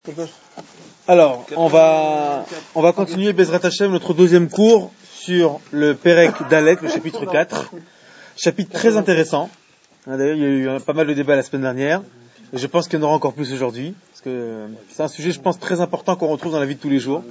Alors, on va continuer Bezrat Hashem, notre deuxième cours sur le Perek Dalet, le chapitre 4. Chapitre très intéressant. D'ailleurs, il y a eu pas mal de débats la semaine dernière. Et je pense qu'il y en aura encore plus aujourd'hui. Parce que c'est un sujet, je pense, très important qu'on retrouve dans la vie de tous les jours.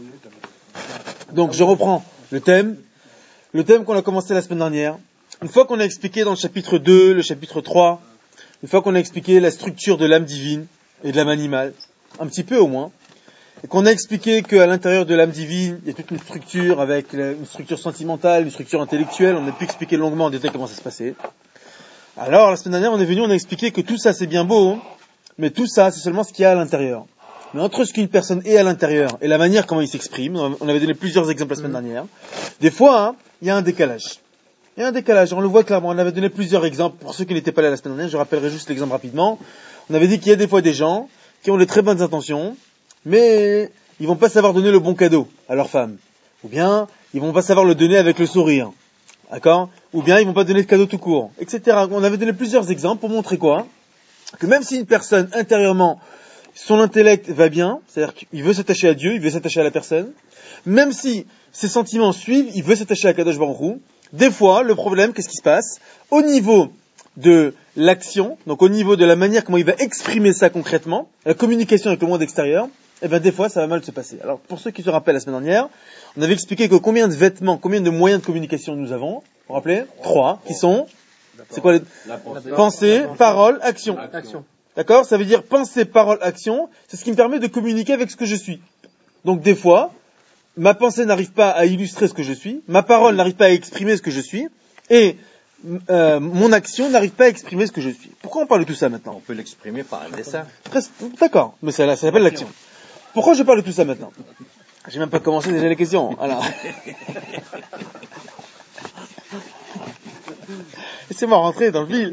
Donc, je reprends le thème qu'on a commencé la semaine dernière. Une fois qu'on a expliqué dans le chapitre 2, le chapitre 3, une fois qu'on a expliqué la structure de l'âme divine et de l'âme animale, un petit peu au moins, et qu'on a expliqué qu'à l'intérieur de l'âme divine, il y a toute une structure avec une structure sentimentale, une structure intellectuelle, on a pu expliquer longuement en détail comment ça se passait. Alors, la semaine dernière, on a expliqué que tout ça c'est bien beau, mais tout ça c'est seulement ce qu'il y a à l'intérieur. Mais entre ce qu'une personne est à l'intérieur et la manière comment il s'exprime, on avait donné plusieurs exemples la semaine dernière, des fois, il y a un décalage. Il y a un décalage, on le voit clairement, on avait donné plusieurs exemples, pour ceux qui n'étaient pas là la semaine dernière, je rappellerai juste l'exemple rapidement. On avait dit qu'il y a des fois des gens qui ont de très bonnes intentions, mais ils vont pas savoir donner le bon cadeau à leur femme. Ou bien, ils vont pas savoir le donner avec le sourire. D'accord? Ou bien, ils vont pas donner de cadeau tout court, etc. On avait donné plusieurs exemples pour montrer quoi? Que même si une personne, intérieurement, son intellect va bien, c'est-à-dire qu'il veut s'attacher à Dieu, il veut s'attacher à la personne, même si ses sentiments suivent, il veut s'attacher à Kadosh Baruch Hu, des fois, le problème, qu'est-ce qui se passe? Au niveau de l'action, donc au niveau de la manière comment il va exprimer ça concrètement, la communication avec le monde extérieur, eh bien des fois ça va mal se passer. Alors pour ceux qui se rappellent la semaine dernière, on avait expliqué que combien de vêtements, combien de moyens de communication nous avons, vous vous rappelez? 3, qui sont, c'est quoi les... Pensée, parole, action. D'accord? Ça veut dire pensée, parole, action, c'est ce qui me permet de communiquer avec ce que je suis. Donc des fois, ma pensée n'arrive pas à illustrer ce que je suis, ma parole n'arrive pas à exprimer ce que je suis, et mon action n'arrive pas à exprimer ce que je suis. Pourquoi on parle de tout ça maintenant? On peut l'exprimer par un dessin. D'accord, mais ça s'appelle l'action. Pourquoi je parle de tout ça maintenant? J'ai même pas commencé déjà les questions. Alors. Laissez-moi rentrer dans le fil.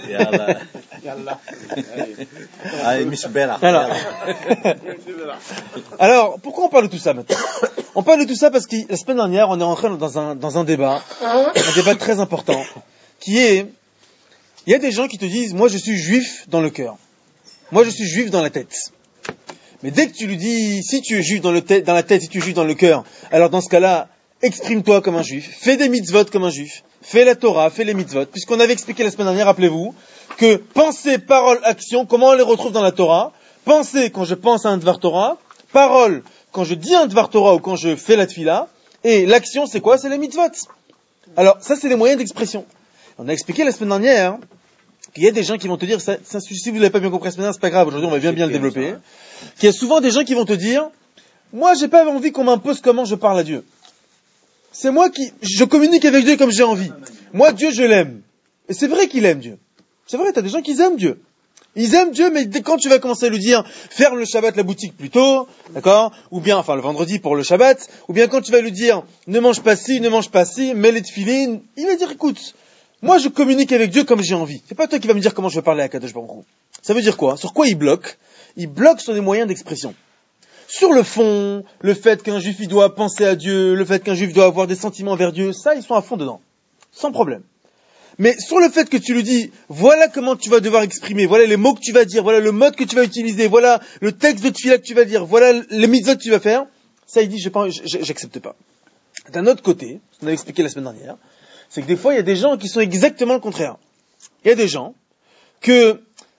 Alors, pourquoi on parle de tout ça maintenant? On parle de tout ça parce que la semaine dernière, on est rentré dans un débat très important, qui est, il y a des gens qui te disent, moi je suis juif dans le cœur. Moi je suis juif dans la tête. Mais dès que tu lui dis, si tu es juif dans la tête, si tu es juif dans le cœur, alors dans ce cas-là, exprime-toi comme un juif, fais des mitzvot comme un juif, fais la Torah, fais les mitzvot, puisqu'on avait expliqué la semaine dernière, rappelez-vous, que pensée, parole, action, comment on les retrouve dans la Torah? Pensée quand je pense à un Dvar Torah, parole quand je dis un Dvar Torah ou quand je fais la Tfila, et l'action c'est quoi? C'est les mitzvot. Alors ça c'est les moyens d'expression. On a expliqué la semaine dernière qu'il y a des gens qui vont te dire, si vous l'avez pas bien compris la semaine dernière, c'est pas grave, aujourd'hui on va bien le développer, qu'il y a souvent des gens qui vont te dire, moi j'ai pas envie qu'on m'impose comment je parle à Dieu. C'est moi je communique avec Dieu comme j'ai envie. Moi, Dieu, je l'aime. Et c'est vrai qu'il aime Dieu. C'est vrai, t'as des gens qui aiment Dieu. Ils aiment Dieu, mais quand tu vas commencer à lui dire, ferme le Shabbat la boutique plus tôt, d'accord? Ou bien, enfin, le vendredi pour le Shabbat, ou bien quand tu vas lui dire, ne mange pas ci, mets les tefilines, il va dire, écoute, moi, je communique avec Dieu comme j'ai envie. C'est pas toi qui vas me dire comment je vais parler à Kadosh Baruch Hu. Ça veut dire quoi? Sur quoi il bloque? Il bloque sur les moyens d'expression. Sur le fond, le fait qu'un juif il doit penser à Dieu, le fait qu'un juif doit avoir des sentiments vers Dieu, ça ils sont à fond dedans, sans problème. Mais sur le fait que tu lui dis, voilà comment tu vas devoir exprimer, voilà les mots que tu vas dire, voilà le mode que tu vas utiliser, voilà le texte de tefila que tu vas dire, voilà les mitzvot que tu vas faire, ça il dit, j'accepte pas. D'un autre côté, ce qu'on avait expliqué la semaine dernière, c'est que des fois il y a des gens qui sont exactement le contraire. Il y a des gens que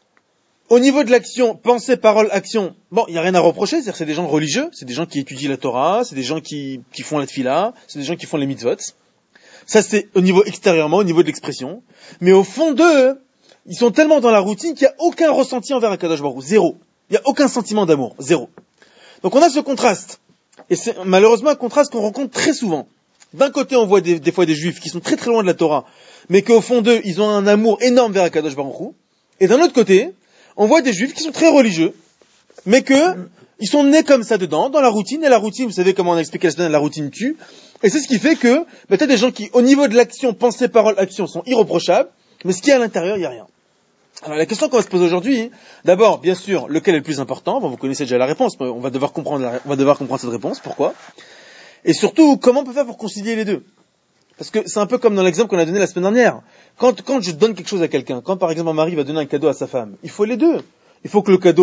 au niveau de l'action, pensée, parole, action, bon, il n'y a rien à reprocher, c'est-à-dire que c'est des gens religieux, c'est des gens qui étudient la Torah, c'est des gens qui font la tfila, c'est des gens qui font les mitzvot. Ça c'est au niveau extérieurement, au niveau de l'expression. Mais au fond d'eux, ils sont tellement dans la routine qu'il n'y a aucun ressenti envers Akadosh Baruch Hu, zéro. Il n'y a aucun sentiment d'amour, zéro. Donc on a ce contraste. Et c'est malheureusement un contraste qu'on rencontre très souvent. D'un côté, on voit des fois des juifs qui sont très très loin de la Torah, mais qu'au fond d'eux, ils ont un amour énorme vers Akadosh Baruch Hu. Et d'un autre côté, on voit des juifs qui sont très religieux, mais ils sont nés comme ça dedans, dans la routine, et la routine, vous savez comment on a expliqué la semaine, la routine tue, et c'est ce qui fait que, t'as des gens qui, au niveau de l'action, pensée, parole, action, sont irréprochables, mais ce qu'il y a à l'intérieur, il n'y a rien. Alors la question qu'on va se poser aujourd'hui, d'abord, bien sûr, lequel est le plus important? Bon, vous connaissez déjà la réponse, mais on va devoir comprendre cette réponse, pourquoi? Et surtout, comment on peut faire pour concilier les deux? Parce que c'est un peu comme dans l'exemple qu'on a donné la semaine dernière. Quand je donne quelque chose à quelqu'un, quand par exemple un mari va donner un cadeau à sa femme, il faut les deux. Il faut que le cadeau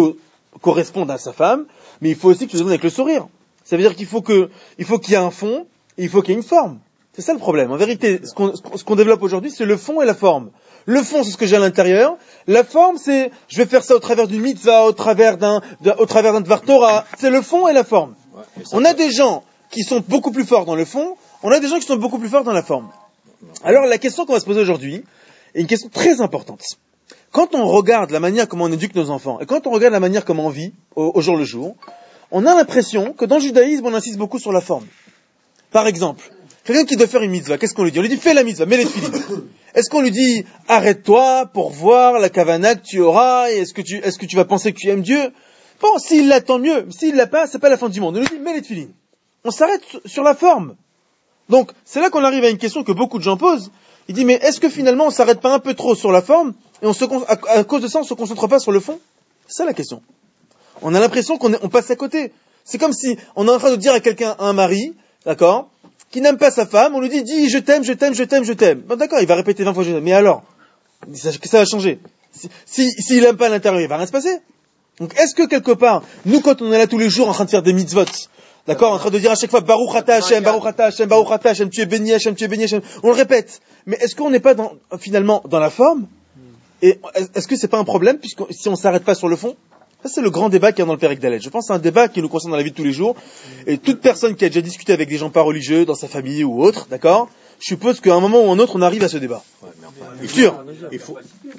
corresponde à sa femme, mais il faut aussi que tu le donnes avec le sourire. Ça veut dire qu'il faut qu'il y ait un fond, et il faut qu'il y ait une forme. C'est ça le problème. En vérité, ce qu'on développe aujourd'hui, c'est le fond et la forme. Le fond, c'est ce que j'ai à l'intérieur. La forme, c'est, je vais faire ça au travers d'une mitzvah, au travers d'un Dvar Torah. C'est le fond et la forme. On a des gens qui sont beaucoup plus forts dans le fond, on a des gens qui sont beaucoup plus forts dans la forme. Alors, la question qu'on va se poser aujourd'hui est une question très importante. Quand on regarde la manière comment on éduque nos enfants, et quand on regarde la manière comment on vit au jour le jour, on a l'impression que dans le judaïsme, on insiste beaucoup sur la forme. Par exemple, quelqu'un qui doit faire une mitzvah, qu'est-ce qu'on lui dit? On lui dit, fais la mitzvah, mets les tefilines. Est-ce qu'on lui dit, arrête-toi pour voir la kavana que tu auras, et est-ce que tu vas penser que tu aimes Dieu? Bon, s'il l'a, tant mieux. S'il l'a pas, c'est pas la fin du monde. On lui dit, mets les tefilines. On s'arrête sur la forme. Donc, c'est là qu'on arrive à une question que beaucoup de gens posent. Il dit, mais est-ce que finalement on s'arrête pas un peu trop sur la forme, et à cause de ça, on se concentre pas sur le fond? C'est ça la question. On a l'impression on passe à côté. C'est comme si on est en train de dire à quelqu'un, à un mari, d'accord, qui n'aime pas sa femme, on lui dit, dis, je t'aime, je t'aime, je t'aime, je t'aime. Bon, d'accord, il va répéter 20 fois je t'aime. Mais alors, ça va changer. S'il aime pas à l'intérieur, il va rien se passer. Donc, est-ce que quelque part, nous, quand on est là tous les jours en train de faire des mitzvot, d'accord, en train de dire à chaque fois, Baruch Ata Hashem, Baruch Ata Hashem, Baruch Ata Hashem, tu es béni Hashem, tu es béni Hashem, on le répète. Mais est-ce qu'on n'est pas finalement dans la forme? Et est-ce que c'est pas un problème, si on s'arrête pas sur le fond? Ça, c'est le grand débat qu'il y a dans le Pérec Dalet. Je pense que c'est un débat qui nous concerne dans la vie de tous les jours. Et toute personne qui a déjà discuté avec des gens pas religieux, dans sa famille ou autre, d'accord, je suppose qu'à un moment ou un autre, on arrive à ce débat. Ouais, sûr. Il faut.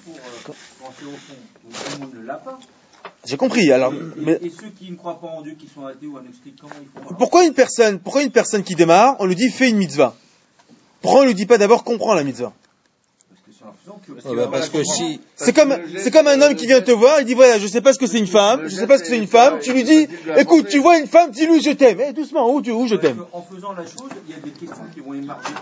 J'ai compris. Alors, et ceux qui ne croient pas en Dieu, qui sont athées ou agnostiques, comment ils font? Pourquoi une personne qui démarre, on lui dit fais une mitzvah? Pourquoi on lui dit pas d'abord comprends la mitzvah? Parce que si... C'est comme un homme qui vient te voir, il dit voilà, je sais pas ce que c'est une femme, tu lui dis, écoute, tu vois une femme, dis-lui je t'aime. Eh, doucement, où je t'aime? En faisant la chose, il y a des questions qui vont émerger.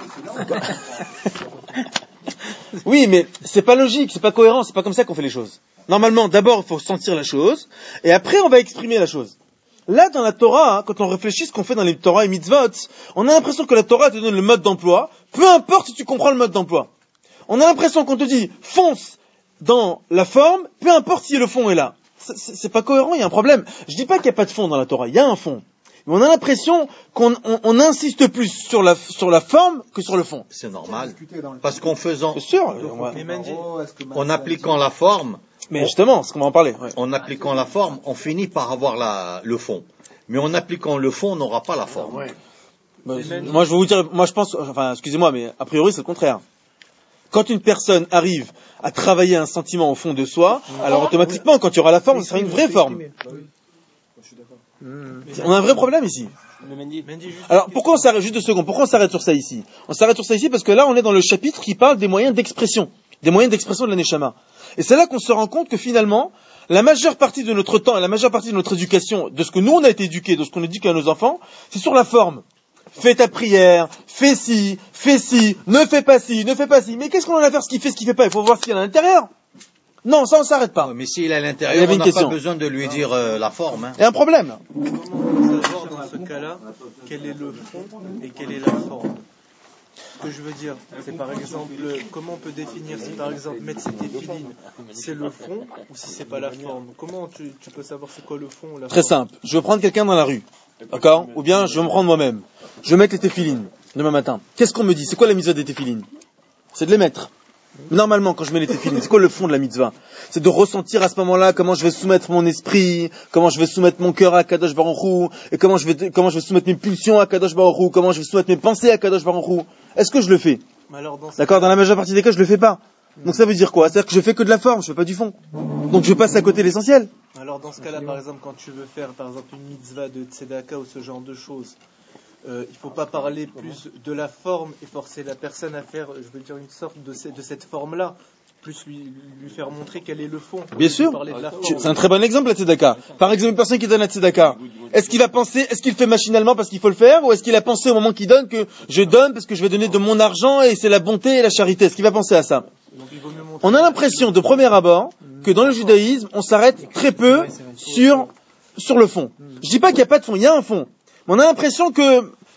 Oui, mais c'est pas logique, c'est pas cohérent, c'est pas comme ça qu'on fait les choses. Normalement, d'abord, il faut sentir la chose, et après, on va exprimer la chose. Là, dans la Torah, quand on réfléchit ce qu'on fait dans les Torah et mitzvot, on a l'impression que la Torah te donne le mode d'emploi, peu importe si tu comprends le mode d'emploi. On a l'impression qu'on te dit, fonce dans la forme, peu importe si le fond est là. C'est pas cohérent, il y a un problème. Je dis pas qu'il n'y a pas de fond dans la Torah, il y a un fond. Mais on a l'impression qu'on insiste plus sur la forme que sur le fond. C'est normal. Parce qu'en faisant... C'est sûr. En appliquant la forme... Mais justement, c'est ce qu'on va en parler. Ouais. En appliquant la forme, on finit par avoir le fond. Mais en appliquant le fond, on n'aura pas la forme. Ouais. Moi, je vais vous dire, je pense, enfin, excusez-moi, mais a priori, c'est le contraire. Quand une personne arrive à travailler un sentiment au fond de soi, alors automatiquement, quand il y aura la forme, ce sera une vraie forme. On a un vrai problème ici. Alors, pourquoi on s'arrête, juste 2 secondes, pourquoi on s'arrête sur ça ici? On s'arrête sur ça ici parce que là, on est dans le chapitre qui parle des moyens d'expression de la Neshama. Et c'est là qu'on se rend compte que finalement, la majeure partie de notre temps et la majeure partie de notre éducation, de ce que nous on a été éduqués, de ce qu'on éduque à nos enfants, c'est sur la forme. Fais ta prière, fais ci, ne fais pas ci. Mais qu'est-ce qu'on en a à faire, ce qu'il fait pas? Il faut voir ce qu'il y a à l'intérieur. Non, ça on s'arrête pas. Mais s'il est à l'intérieur, on n'a pas besoin de lui dire la forme. Hein. Il y a un problème. Comment savoir dans ce cas-là quel est le fond et quelle est la forme? Ce que je veux dire, c'est par exemple, comment on peut définir si par exemple mettre ses tefilines, c'est le fond ou si c'est pas la forme? Comment tu peux savoir c'est quoi le fond ou la forme? Très simple. Je veux prendre quelqu'un dans la rue, d'accord? Ou bien je vais me prendre moi-même. Je vais mettre les tefilines demain matin. Qu'est-ce qu'on me dit? C'est quoi la mitzvah des tefilines? C'est de les mettre. Normalement, quand je mets les tefilines, c'est quoi le fond de la mitzvah? C'est de ressentir à ce moment-là comment je vais soumettre mon esprit, comment je vais soumettre mon cœur à Kadosh Baruch Hu, et comment je vais soumettre mes pulsions à Kadosh Baruch Hu, comment je vais soumettre mes pensées à Kadosh Baruch Hu. Est-ce que je le fais? D'accord, dans la majeure partie des cas, je le fais pas. Donc ça veut dire quoi? C'est-à-dire que je fais que de la forme, je fais pas du fond. Donc je passe à côté de l'essentiel. Alors dans ce cas-là, par exemple, quand tu veux faire par exemple une mitzvah de tzedaka ou ce genre de choses, il faut pas parler plus de la forme et forcer la personne à faire, je veux dire, une sorte de cette forme-là, plus lui faire montrer quel est le fond. Bien sûr, c'est un très bon exemple la tzedaka. Par exemple, une personne qui donne la tzedaka, est-ce qu'il fait machinalement parce qu'il faut le faire, ou est-ce qu'il a pensé au moment qu'il donne que je donne parce que je vais donner de mon argent et c'est la bonté et la charité? Est-ce qu'il va penser à ça? On a l'impression de premier abord que dans le judaïsme, on s'arrête très peu sur le fond. Je dis pas qu'il n'y a pas de fond, il y a un fond. Mais on a l'impression que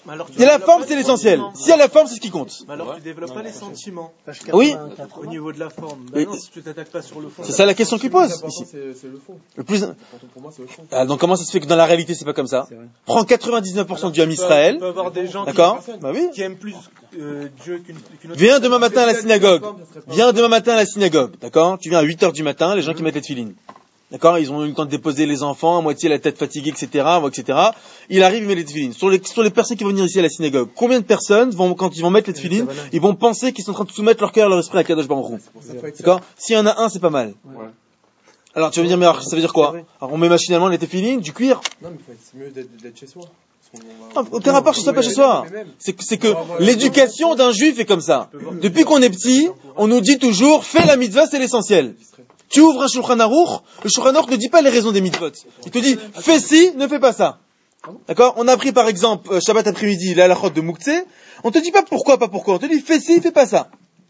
Et la forme, c'est l'essentiel. Si y a la forme, c'est ce qui compte. Mais alors tu développes pas les sentiments. Oui. Au niveau de la forme. Oui. Non, si tu t'attaques pas sur le fond. C'est ça la question qu'il pose ici. C'est le fond. Le plus... Pour moi, c'est le fond. Ah, donc comment ça se fait que dans la réalité, c'est pas comme ça? Prends 99% du Ham Israël. Tu peux avoir des gens D'accord? Bah oui. qui aiment plus Dieu qu'une autre. Viens demain matin à la synagogue. Viens demain matin à la synagogue. D'accord? Tu viens à 8h du matin, les gens qui mettent les tefilines. D'accord? Ils ont eu le temps de déposer les enfants, à moitié la tête fatiguée, etc., etc. Il arrive, il met les tefilines. Sur les personnes qui vont venir ici à la synagogue, combien de personnes vont, quand ils vont mettre les tefilines, ils vont penser qu'ils sont en train de soumettre leur cœur et leur esprit à Kadosh Baruch Hu. D'accord? S'il y en a un, c'est pas mal. Alors tu vas me dire, mais alors, ça veut dire quoi? Alors on met machinalement les tefilines, du cuir? Non, mais c'est mieux d'être chez soi. Aucun rapport chez soi, pas chez soi. C'est que l'éducation d'un juif est comme ça. Depuis qu'on est petit, on nous dit toujours, fais la mitzvah, c'est l'essentiel. Tu ouvres un Shulchan Aruch, le Shulchan Aruch ne dit pas les raisons des mitzvot. Il te dit, fais ci, ne fais pas ça. D'accord? On a pris par exemple, Shabbat après-midi, la halachot de Mouktsé, on te dit pas pourquoi, on te dit, fais ci, fais pas ça.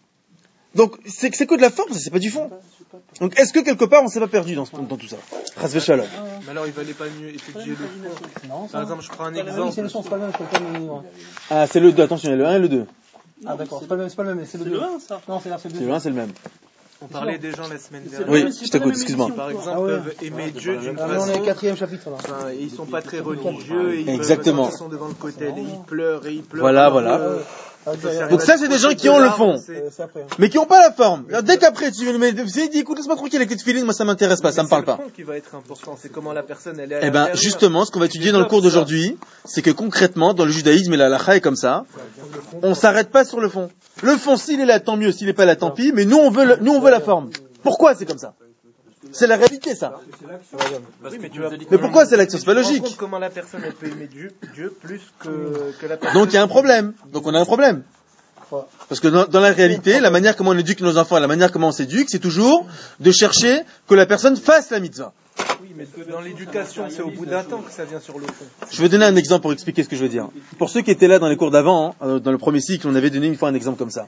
Donc, c'est que de la forme, c'est pas du fond. Donc, est-ce que quelque part, on s'est pas perdu dans tout ça? Chas v'shalom. Mais alors, il valait pas mieux étudier le fond. Par exemple, je prends un Oui, exemple. c'est le son, c'est pas le même, c'est pas le même livre. Ah, c'est le 2, attention, il y a le 1 et le 2. Ah d'accord, c'est pas le même, c'est le 2. Ça. Non, c'est le 2. C'est le 1, c'est le même. On parlait des gens la semaine dernière. Oui, je t'écoute, excuse-moi. Par exemple, peuvent aimer Dieu d'une Ah, on est au façon. 4e chapitre là. Enfin, ils sont pas très religieux. Et ils Exactement. Ils sont devant le côté et ils pleurent et ils pleurent. Voilà. Donc ça, c'est des gens qui ont le fond, C'est après. mais qui n'ont pas la forme. Alors, dès qu'après, tu veux le dis, écoute, laisse-moi tranquille avec les tefilines, moi ça m'intéresse pas, ça me parle pas. C'est le fond qui va être important, c'est comment la personne elle est. Eh ben, justement, ce qu'on va étudier dans le cours d'aujourd'hui, c'est que concrètement, dans le judaïsme et la halakha est comme ça, on s'arrête pas sur le fond. Le fond, s'il est là, tant mieux, s'il est pas là, tant pis, mais nous on veut la forme. Pourquoi c'est comme ça? C'est la réalité, ça. Oui, Mais pourquoi c'est l'action? C'est pas logique. Compte comment la personne elle peut aimer Dieu plus que la personne. Donc il y a un problème. Donc on a un problème. Parce que dans la réalité, la manière comment on éduque nos enfants, la manière comment on s'éduque, c'est toujours de chercher que la personne fasse la mitzvah. Oui, mais dans l'éducation, c'est au bout d'un temps que ça vient sur le fond. Je vais donner un exemple pour expliquer ce que je veux dire. Pour ceux qui étaient là dans les cours d'avant, dans le premier cycle, on avait donné une fois un exemple comme ça.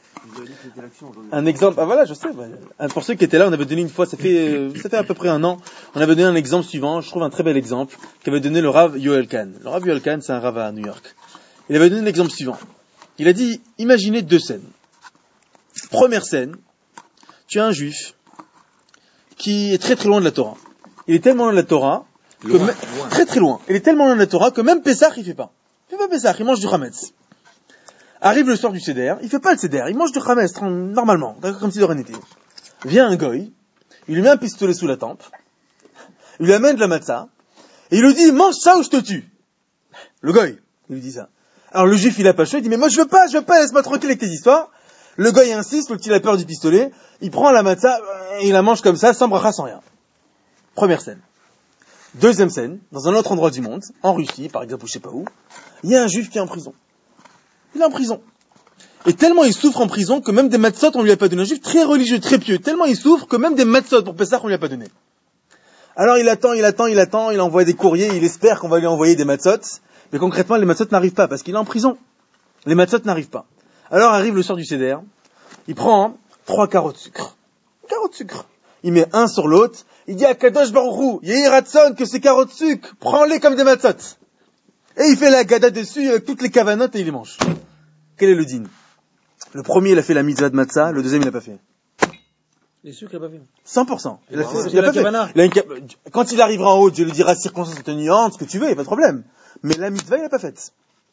Un exemple, ah voilà, je sais. Pour ceux qui étaient là, on avait donné une fois, ça fait à peu près un an, on avait donné un exemple suivant, je trouve un très bel exemple, qu'avait donné le Rav Yoel Kahn. Le Rav Yoel Kahn, c'est un Rav à New York. Il avait donné l'exemple suivant. Il a dit, imaginez deux scènes. Première scène, tu as un juif qui est très très loin de la Torah. Il est tellement loin de la Torah, très très loin. Il est tellement loin de la Torah que même Pessah, il fait pas. Il fait pas Pessah, il mange du Hametz. Arrive le soir du Seder, il fait pas le Seder, il mange du Hametz, normalement, comme s'il aurait été. Vient un goy, il lui met un pistolet sous la tempe, il lui amène de la matzah, et il lui dit, mange ça ou je te tue. Le goy, il lui dit ça. Alors le juif, il a pas chaud, il dit, mais moi je veux pas, laisse-moi tranquille avec tes histoires. Le goy insiste, le petit a peur du pistolet, il prend la matzah, et il la mange comme ça, sans bracha, sans rien. Première scène. Deuxième scène, dans un autre endroit du monde, en Russie, par exemple, ou je sais pas où, il y a un juif qui est en prison. Il est en prison. Et tellement il souffre en prison que même des matzot, on lui a pas donné. Un juif très religieux, très pieux. Tellement il souffre que même des matzot pour Pessah, on lui a pas donné. Alors il attend, il envoie des courriers, il espère qu'on va lui envoyer des matzot. Mais concrètement, les matzot n'arrivent pas, parce qu'il est en prison. Les matzot n'arrivent pas. Alors arrive le soir du Seder, il prend 3 carottes de sucre. Carottes de sucre. Il met un sur l'autre, il dit à Kadosh Baruch Hu, Yehi Ratson, que ces carottes de sucre, prends-les comme des matzot. Et il fait la gada dessus avec toutes les cavanotes et il les mange. Quel est le din? Le premier, il a fait la mitzvah de matzah, le deuxième, il l'a pas fait. Les sucres, il a pas fait. 100%. Il a pas fait. Quand il arrivera en haut, Dieu lui dira circonstance atténuante, ce que tu veux, il n'y a pas de problème. Mais la mitzvah, il l'a pas faite.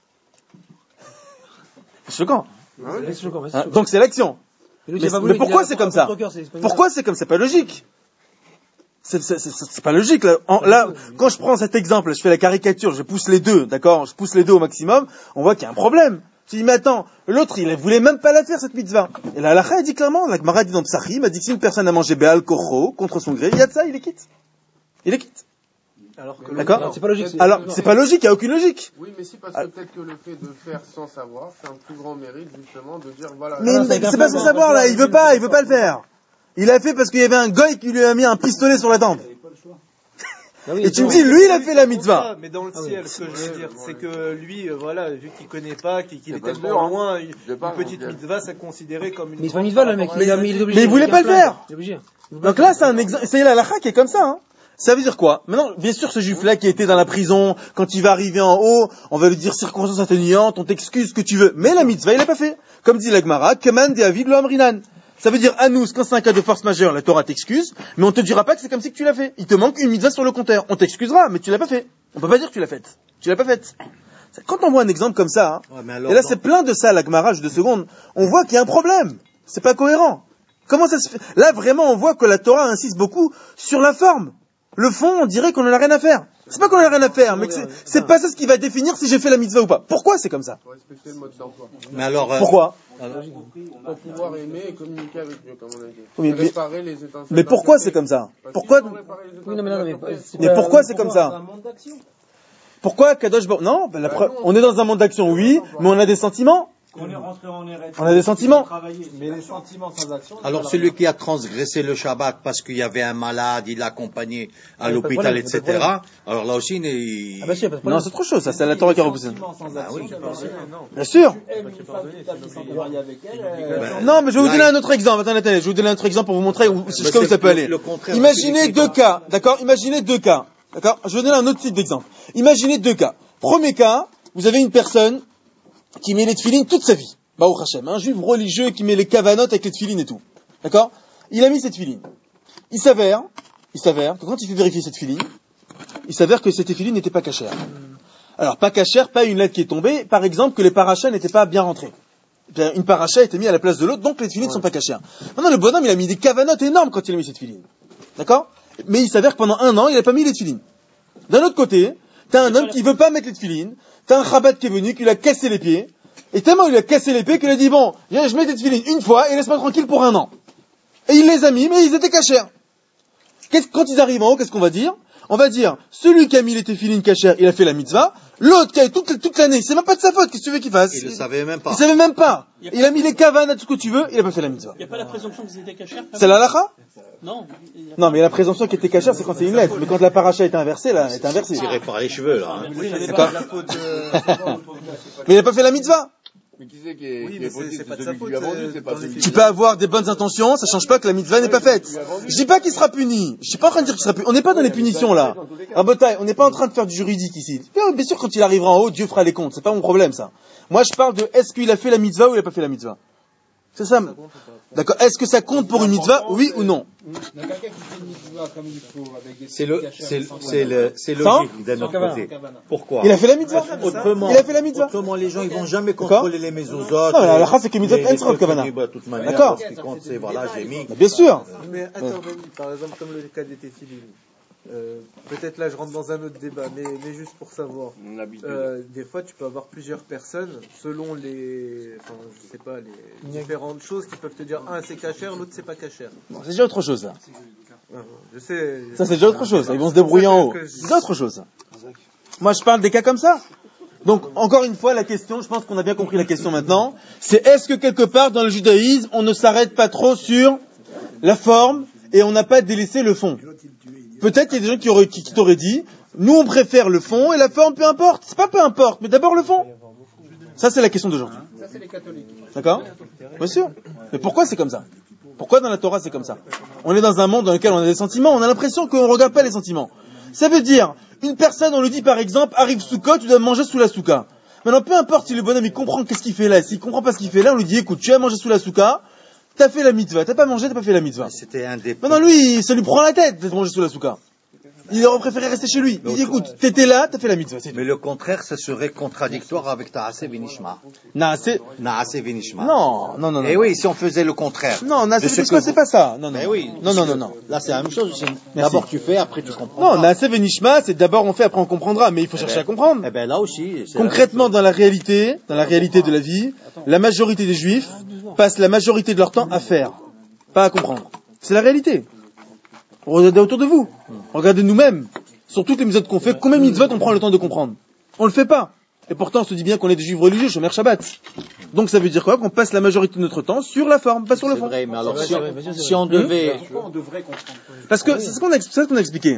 C'est choquant. Donc c'est l'action. Mais pourquoi c'est comme ça? Pourquoi c'est comme ça? C'est pas logique. C'est pas logique. Là, quand je prends cet exemple, je fais la caricature, je pousse les deux, d'accord? Je pousse les deux au maximum, on voit qu'il y a un problème. Tu dis, mais attends, l'autre, il voulait même pas la faire, cette mitzvah. Et la halakha, elle dit clairement, la Gemara dit dans Psachim, elle dit que si une personne a mangé Béal Kocho, contre son gré, il y a de ça, il les quitte. Il les quitte. D'accord? C'est pas logique. Alors, c'est pas logique, il n'y a aucune logique. Oui, mais si, parce que peut-être que le fait de faire sans savoir, c'est un plus grand mérite, justement, de dire, voilà. Mais c'est pas sans savoir, là, il veut pas le faire. Il a fait parce qu'il y avait un goy qui lui a mis un pistolet sur la tempe. Et tu me dis, lui, il a fait la mitzvah. Mais dans le ciel, ce que je veux dire, c'est que lui, voilà, vu qu'il connaît pas, qu'il est tellement loin, une petite mitzvah, c'est considéré comme une. Mais c'est pas une mitzvah, le mec. Mais il voulait pas le faire. Il est obligé. Donc là, c'est un exemple, c'est la halakha qui est comme ça, hein. Ça veut dire quoi? Maintenant, bien sûr, ce juif-là qui était dans la prison, quand il va arriver en haut, on va lui dire circonstances atténuantes, on t'excuse ce que tu veux. Mais la mitzvah, il l'a pas fait. Comme dit la Gemara, Keman de Avid lo Amrinan. Ça veut dire, à nous, quand c'est un cas de force majeure, la Torah t'excuse, mais on te dira pas que c'est comme si que tu l'as fait. Il te manque une mitzvah sur le compteur. On t'excusera, mais tu l'as pas fait. On peut pas dire que tu l'as faite. Tu l'as pas faite. Quand on voit un exemple comme ça, hein, et là c'est plein de ça, la Gemara, juste 2 secondes, on voit qu'il y a un problème. C'est pas cohérent. Comment ça se fait? Là, vraiment, on voit que la Torah insiste beaucoup sur la forme. Le fond, on dirait qu'on en a rien à faire. C'est pas qu'on en a rien à faire, mais que c'est pas ça ce qui va définir si j'ai fait la mitzvah ou pas. Pourquoi c'est comme ça? Pour respecter le mode d'emploi. Mais alors, Pourquoi? Pour pouvoir aimer et communiquer avec Dieu, comme on a dit. Oui, Réparer les étincelles. Mais pourquoi c'est comme ça? Pourquoi? Oui, non, mais Mais pourquoi c'est comme ça? Pourquoi Kadosh Baruch... Non, ben on est dans un monde d'action, oui, mais on a des sentiments. On est rentré en Eretz. On a des sentiments. Mais les sentiments sans action. alors celui qui a transgressé le Shabbat parce qu'il y avait un malade, il l'a accompagné à pas de l'hôpital, problème, pas de etc. problème. Alors là aussi, il... Ah bah si, y a pas de Non, problème. c'est trop chaud, ça, c'est la Torah qui a repoussé. Sans action, Bien sûr. aimes une femme qui t'a mis sans marier avec elle. Non, mais je vais vous Là, donner un autre exemple. Attendez, je vais vous donner un autre exemple pour vous montrer jusqu'où ça peut aller. le contraire, Imaginez c'est 2 cas, d'accord? Imaginez 2 cas, d'accord? Je vais donner un autre type d'exemple. Imaginez 2 cas. Premier cas, vous avez une personne qui met les tefilines toute sa vie. Baruch Hashem, un juif religieux qui met les cavanotes avec les tefilines et tout. D'accord? Il a mis cette tefilines. Il s'avère que quand il fait vérifier cette tefilines, il s'avère que cette tefilines n'était pas cachère. Alors, pas cachère, pas une lettre qui est tombée, par exemple, que les parachas n'étaient pas bien rentrés. Une paracha était mise à la place de l'autre, donc les tefilines ne sont pas cachères. Maintenant, le bonhomme, il a mis des cavanotes énormes quand il a mis cette tefilines. D'accord? Mais il s'avère que pendant 1 an, il n'a pas mis les tefilines. D'un autre côté, t'as un homme qui veut pas mettre les tefilines, t'as un rabat qui est venu, qui lui a cassé les pieds, et tellement il lui a cassé les pieds qu'il a dit, bon, je mets les tefilines une fois et laisse-moi tranquille pour 1 an. Et il les a mis, mais ils étaient cachères. Quand ils arrivent en haut, qu'est-ce qu'on va dire? On va dire, celui qui a mis les tefilines cachères, il a fait la mitzvah, l'autre qui a eu toute l'année, c'est même pas de sa faute, qu'est-ce que tu veux qu'il fasse? Il ne savait même pas. Il savait même pas. Il a mis les cavanes, tout ce que tu veux, il a pas fait la mitzvah. Il n'y a pas la présomption qu'ils étaient cachés? C'est la halakha? Non. Non, mais la présomption qui était cachère, c'est quand c'est une lettre. Mais quand la paracha est inversée, là, elle est inversée. Tiré par les cheveux, là. Hein. Oui, mais D'accord. c'est pas de la faute. Mais il a pas fait la mitzvah. Mais qui c'est qui est, Oui, qui mais est fautif? c'est pas de celui sa qui lui a faute, vendu, c'est pas dans les celui Tu peux avoir des bonnes intentions, ça change pas que la mitzvah n'est pas faite. Je dis pas qu'il sera puni. Je suis pas en train de dire qu'il sera puni. On n'est pas dans les punitions, là. Rabotai, on n'est pas en train de faire du juridique ici. Bien sûr, quand il arrivera en haut, Dieu fera les comptes. C'est pas mon problème, ça. Moi, je parle de est-ce qu'il a fait la mitzvah ou il a pas fait la mitzvah. C'est ça. D'accord. Est-ce que ça compte pour une mitzvah, oui ou non? C'est logique d'un autre côté. Pourquoi? Il a fait la mitzvah. Autrement, Il a fait la mitzvah. autrement, les gens, ils vont jamais contrôler les maisons autres. Non, mais la halakha, c'est que mitzvah les en sera de kavana. de toute manière. D'accord. Ce qui compte, c'est, voilà, j'ai mis. Bien sûr. Mais attends, Benny, par exemple, comme le cas des téfilines. Peut-être là je rentre dans un autre débat, mais juste pour savoir. Des fois tu peux avoir plusieurs personnes selon les, enfin, je sais pas, les différentes choses qui peuvent te dire un c'est cachère, l'autre c'est pas cachère. Bon, c'est déjà autre chose, ça. Je sais. Ça, c'est déjà autre chose. Ils vont se débrouiller en haut. C'est déjà autre chose. Moi, je parle des cas comme ça. Donc, encore une fois, la question, je pense qu'on a bien compris la question maintenant, c'est est-ce que quelque part dans le judaïsme, on ne s'arrête pas trop sur la forme et on n'a pas délaissé le fond? Peut-être qu'il y a des gens qui t'auraient dit, nous on préfère le fond et la forme, peu importe. C'est pas peu importe, mais d'abord le fond. Ça, c'est la question d'aujourd'hui. Ça, c'est les catholiques. D'accord? Bien sûr. Mais pourquoi c'est comme ça? Pourquoi dans la Torah c'est comme ça? On est dans un monde dans lequel on a des sentiments, on a l'impression qu'on ne regarde pas les sentiments. Ça veut dire, une personne, on lui dit par exemple, arrive Soukot, tu dois manger sous la souka. Maintenant, peu importe si le bonhomme il comprend qu'est-ce qu'il fait là, s'il comprend pas ce qu'il fait là, on lui dit, écoute, tu as mangé sous la souka, t'as fait la mitzvah, t'as pas mangé, t'as pas fait la mitzvah. C'était un des. Maintenant, lui, ça lui prend la tête d'être mangé sous la souka. Il aurait préféré rester chez lui. Il dit, écoute, t'étais là, t'as fait la mitzvah. Mais le contraire, ce serait contradictoire avec Ta'aseh Vinishma. Naaseh Vinishma. Non. Eh oui, si on faisait le contraire. Non, De ce Naaseh que c'est pas ça. Non. Eh oui. Non. Là, c'est la même chose. D'abord, tu fais, après, tu comprends. Non, Naaseh Venishma, c'est d'abord on fait, après on comprendra, mais il faut chercher à comprendre. Eh ben, là aussi. c'est Concrètement, dans la réalité de la vie, la majorité des juifs passent la majorité de leur temps à faire, pas à comprendre. C'est la réalité. Regardez autour de vous. Regardez nous-mêmes. Sur toutes les mitzvot qu'on fait, combien de mitzvot on prend le temps de comprendre? On le fait pas. Et pourtant, on se dit bien qu'on est des juifs religieux, Shomer Shabbat. Donc ça veut dire quoi? Qu'on passe la majorité de notre temps sur la forme, pas sur le fond. vrai, mais alors, si on devait. Pourquoi on devrait comprendre? Parce que c'est ce qu'on a expliqué.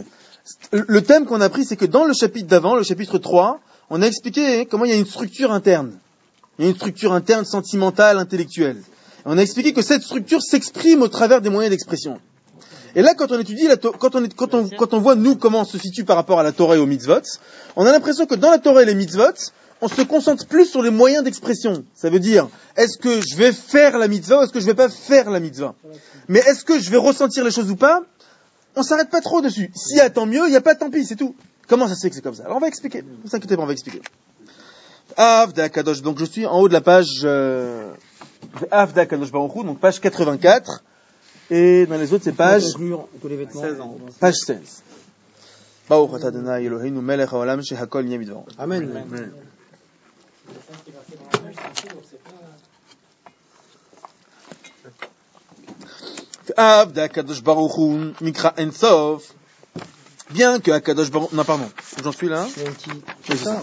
Le thème qu'on a pris, c'est que dans le chapitre d'avant, le chapitre 3, on a expliqué comment il y a une structure interne. Il y a une structure interne sentimentale, intellectuelle. Et on a expliqué que cette structure s'exprime au travers des moyens d'expression. Et là, quand on étudie, quand on voit nous comment on se situe par rapport à la Torah et aux mitzvot, on a l'impression que dans la Torah et les mitzvot, on se concentre plus sur les moyens d'expression. Ça veut dire, est-ce que je vais faire la mitzvah ou est-ce que je vais pas faire la mitzvah? Mais est-ce que je vais ressentir les choses ou pas? On s'arrête pas trop dessus. S'il y a tant mieux, il y a pas tant pis, c'est tout. Comment ça se fait que c'est comme ça? Alors on va expliquer. Ne vous inquiétez pas, on va expliquer. Avda Kadosh. Donc je suis en haut de la page Avda Kadosh Baruch Hu, donc page 84. Et dans les autres, c'est page 16. Page 16. Baruch atah Adonai Eloheinu melech haolam shehakol nהיה bidvaro. Amen. Avda Kadosh Baruch Hu Mikra Ensof. Bien que Akadosh Baruch Hu... Non, pardon. J'en suis là. C'est ça.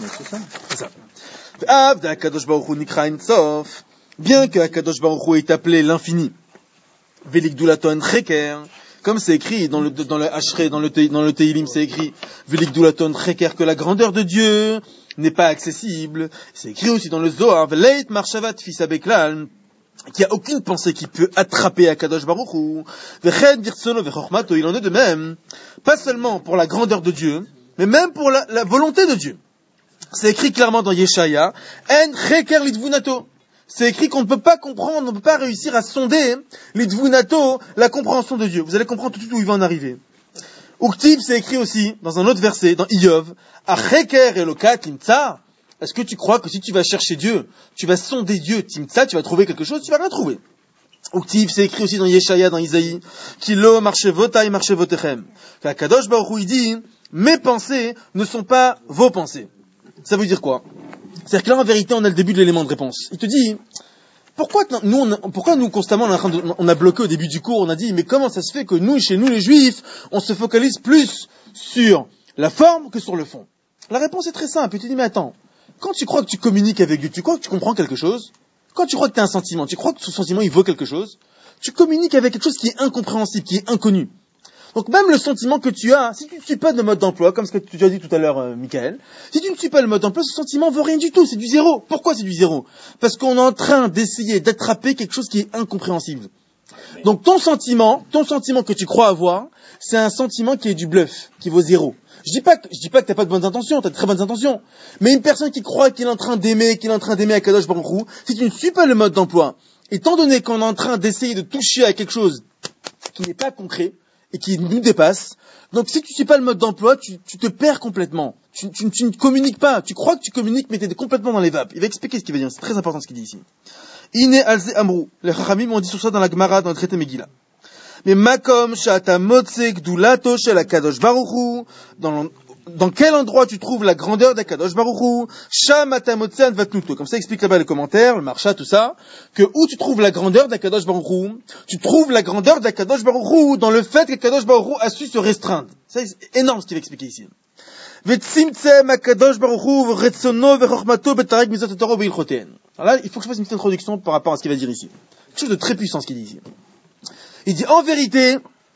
Avda Kadosh Baruch Hu Mikra Ensof. Bien que Akadosh Baruch Hu est appelé l'infini. Velikdulaton Cheker. Comme c'est écrit dans le Ashrei, dans le Teilim, c'est écrit Velikdulaton Cheker, que la grandeur de Dieu n'est pas accessible. C'est écrit aussi dans le Zohar Veleit Marshavat Fisa Beklal, qu'il n'y a aucune pensée qui peut attraper Akadosh Baruch Hu. Vechen Virtsono Vechormato, il en est de même, pas seulement pour la grandeur de Dieu, mais même pour la volonté de Dieu. C'est écrit clairement dans Yeshaya, En Cheker Lidvunato. C'est écrit qu'on ne peut pas comprendre, on ne peut pas réussir à sonder l'idvunato, la compréhension de Dieu. Vous allez comprendre tout de suite où il va en arriver. Uktib, c'est écrit aussi, dans un autre verset, dans Iyov, Acheker Eloka Timtsa. Est-ce que tu crois que si tu vas chercher Dieu, tu vas sonder Dieu, Timtsa, tu vas trouver quelque chose, tu vas rien trouver. Uktib, c'est écrit aussi dans Yeshaya, dans Isaïe, Kilo marchevotai marchevotechem. Kadosh Baruch Hu, il dit, mes pensées ne sont pas vos pensées. Ça veut dire quoi? C'est-à-dire que là, en vérité, on a le début de l'élément de réponse. Il te dit, pourquoi nous, constamment, on a bloqué au début du cours, on a dit, mais comment ça se fait que nous, chez nous, les juifs, on se focalise plus sur la forme que sur le fond? La réponse est très simple. Il te dit, mais attends, quand tu crois que tu communiques avec Dieu, tu crois que tu comprends quelque chose? Quand tu crois que tu as un sentiment, tu crois que ce sentiment, il vaut quelque chose? Tu communiques avec quelque chose qui est incompréhensible, qui est inconnu. Donc même le sentiment que tu as, si tu ne suis pas de mode d'emploi, comme ce que tu as dit tout à l'heure, Michael, si tu ne suis pas le mode d'emploi, ce sentiment vaut rien du tout, c'est du zéro. Pourquoi c'est du zéro? Parce qu'on est en train d'essayer d'attraper quelque chose qui est incompréhensible. Donc ton sentiment que tu crois avoir, c'est un sentiment qui est du bluff, qui vaut zéro. Je dis pas que t'as pas de bonnes intentions, t'as de très bonnes intentions. Mais une personne qui croit qu'il est en train d'aimer Akadosh Baruch Hu, si tu ne suis pas le mode d'emploi, étant donné qu'on est en train d'essayer de toucher à quelque chose qui n'est pas concret, et qui nous dépasse. Donc si tu ne suis pas le mode d'emploi, tu te perds complètement. Tu ne communiques pas. Tu crois que tu communiques, mais tu es complètement dans les vapes. Il va expliquer ce qu'il va dire. C'est très important ce qu'il dit ici. Ine alze amrou. Les Chachamim ont dit sur ça dans la Gemara, dans le traité Megillah. Mais makom shata motse gdulato shel Akadosh Baruch Hu. Dans quel endroit tu trouves la grandeur d'Akadosh Baruch Hu? Sham atamotsean vatnuto. Comme ça explique là-bas les commentaires, le Marsha, tout ça, que où tu trouves la grandeur d'Akadosh Baruch Hu? Tu trouves la grandeur d'Akadosh Baruch Hu dans le fait qu'Akadosh Baruch Hu a su se restreindre. C'est énorme ce qu'il va expliquer ici. Vetzimtzem Akadosh Baruch Hu retsono vechormato betarek mizot Torah beilchoten. Alors là, il faut que je fasse une petite introduction par rapport à ce qu'il va dire ici. Quelque chose de très puissant ce qu'il dit ici. Il dit en vérité,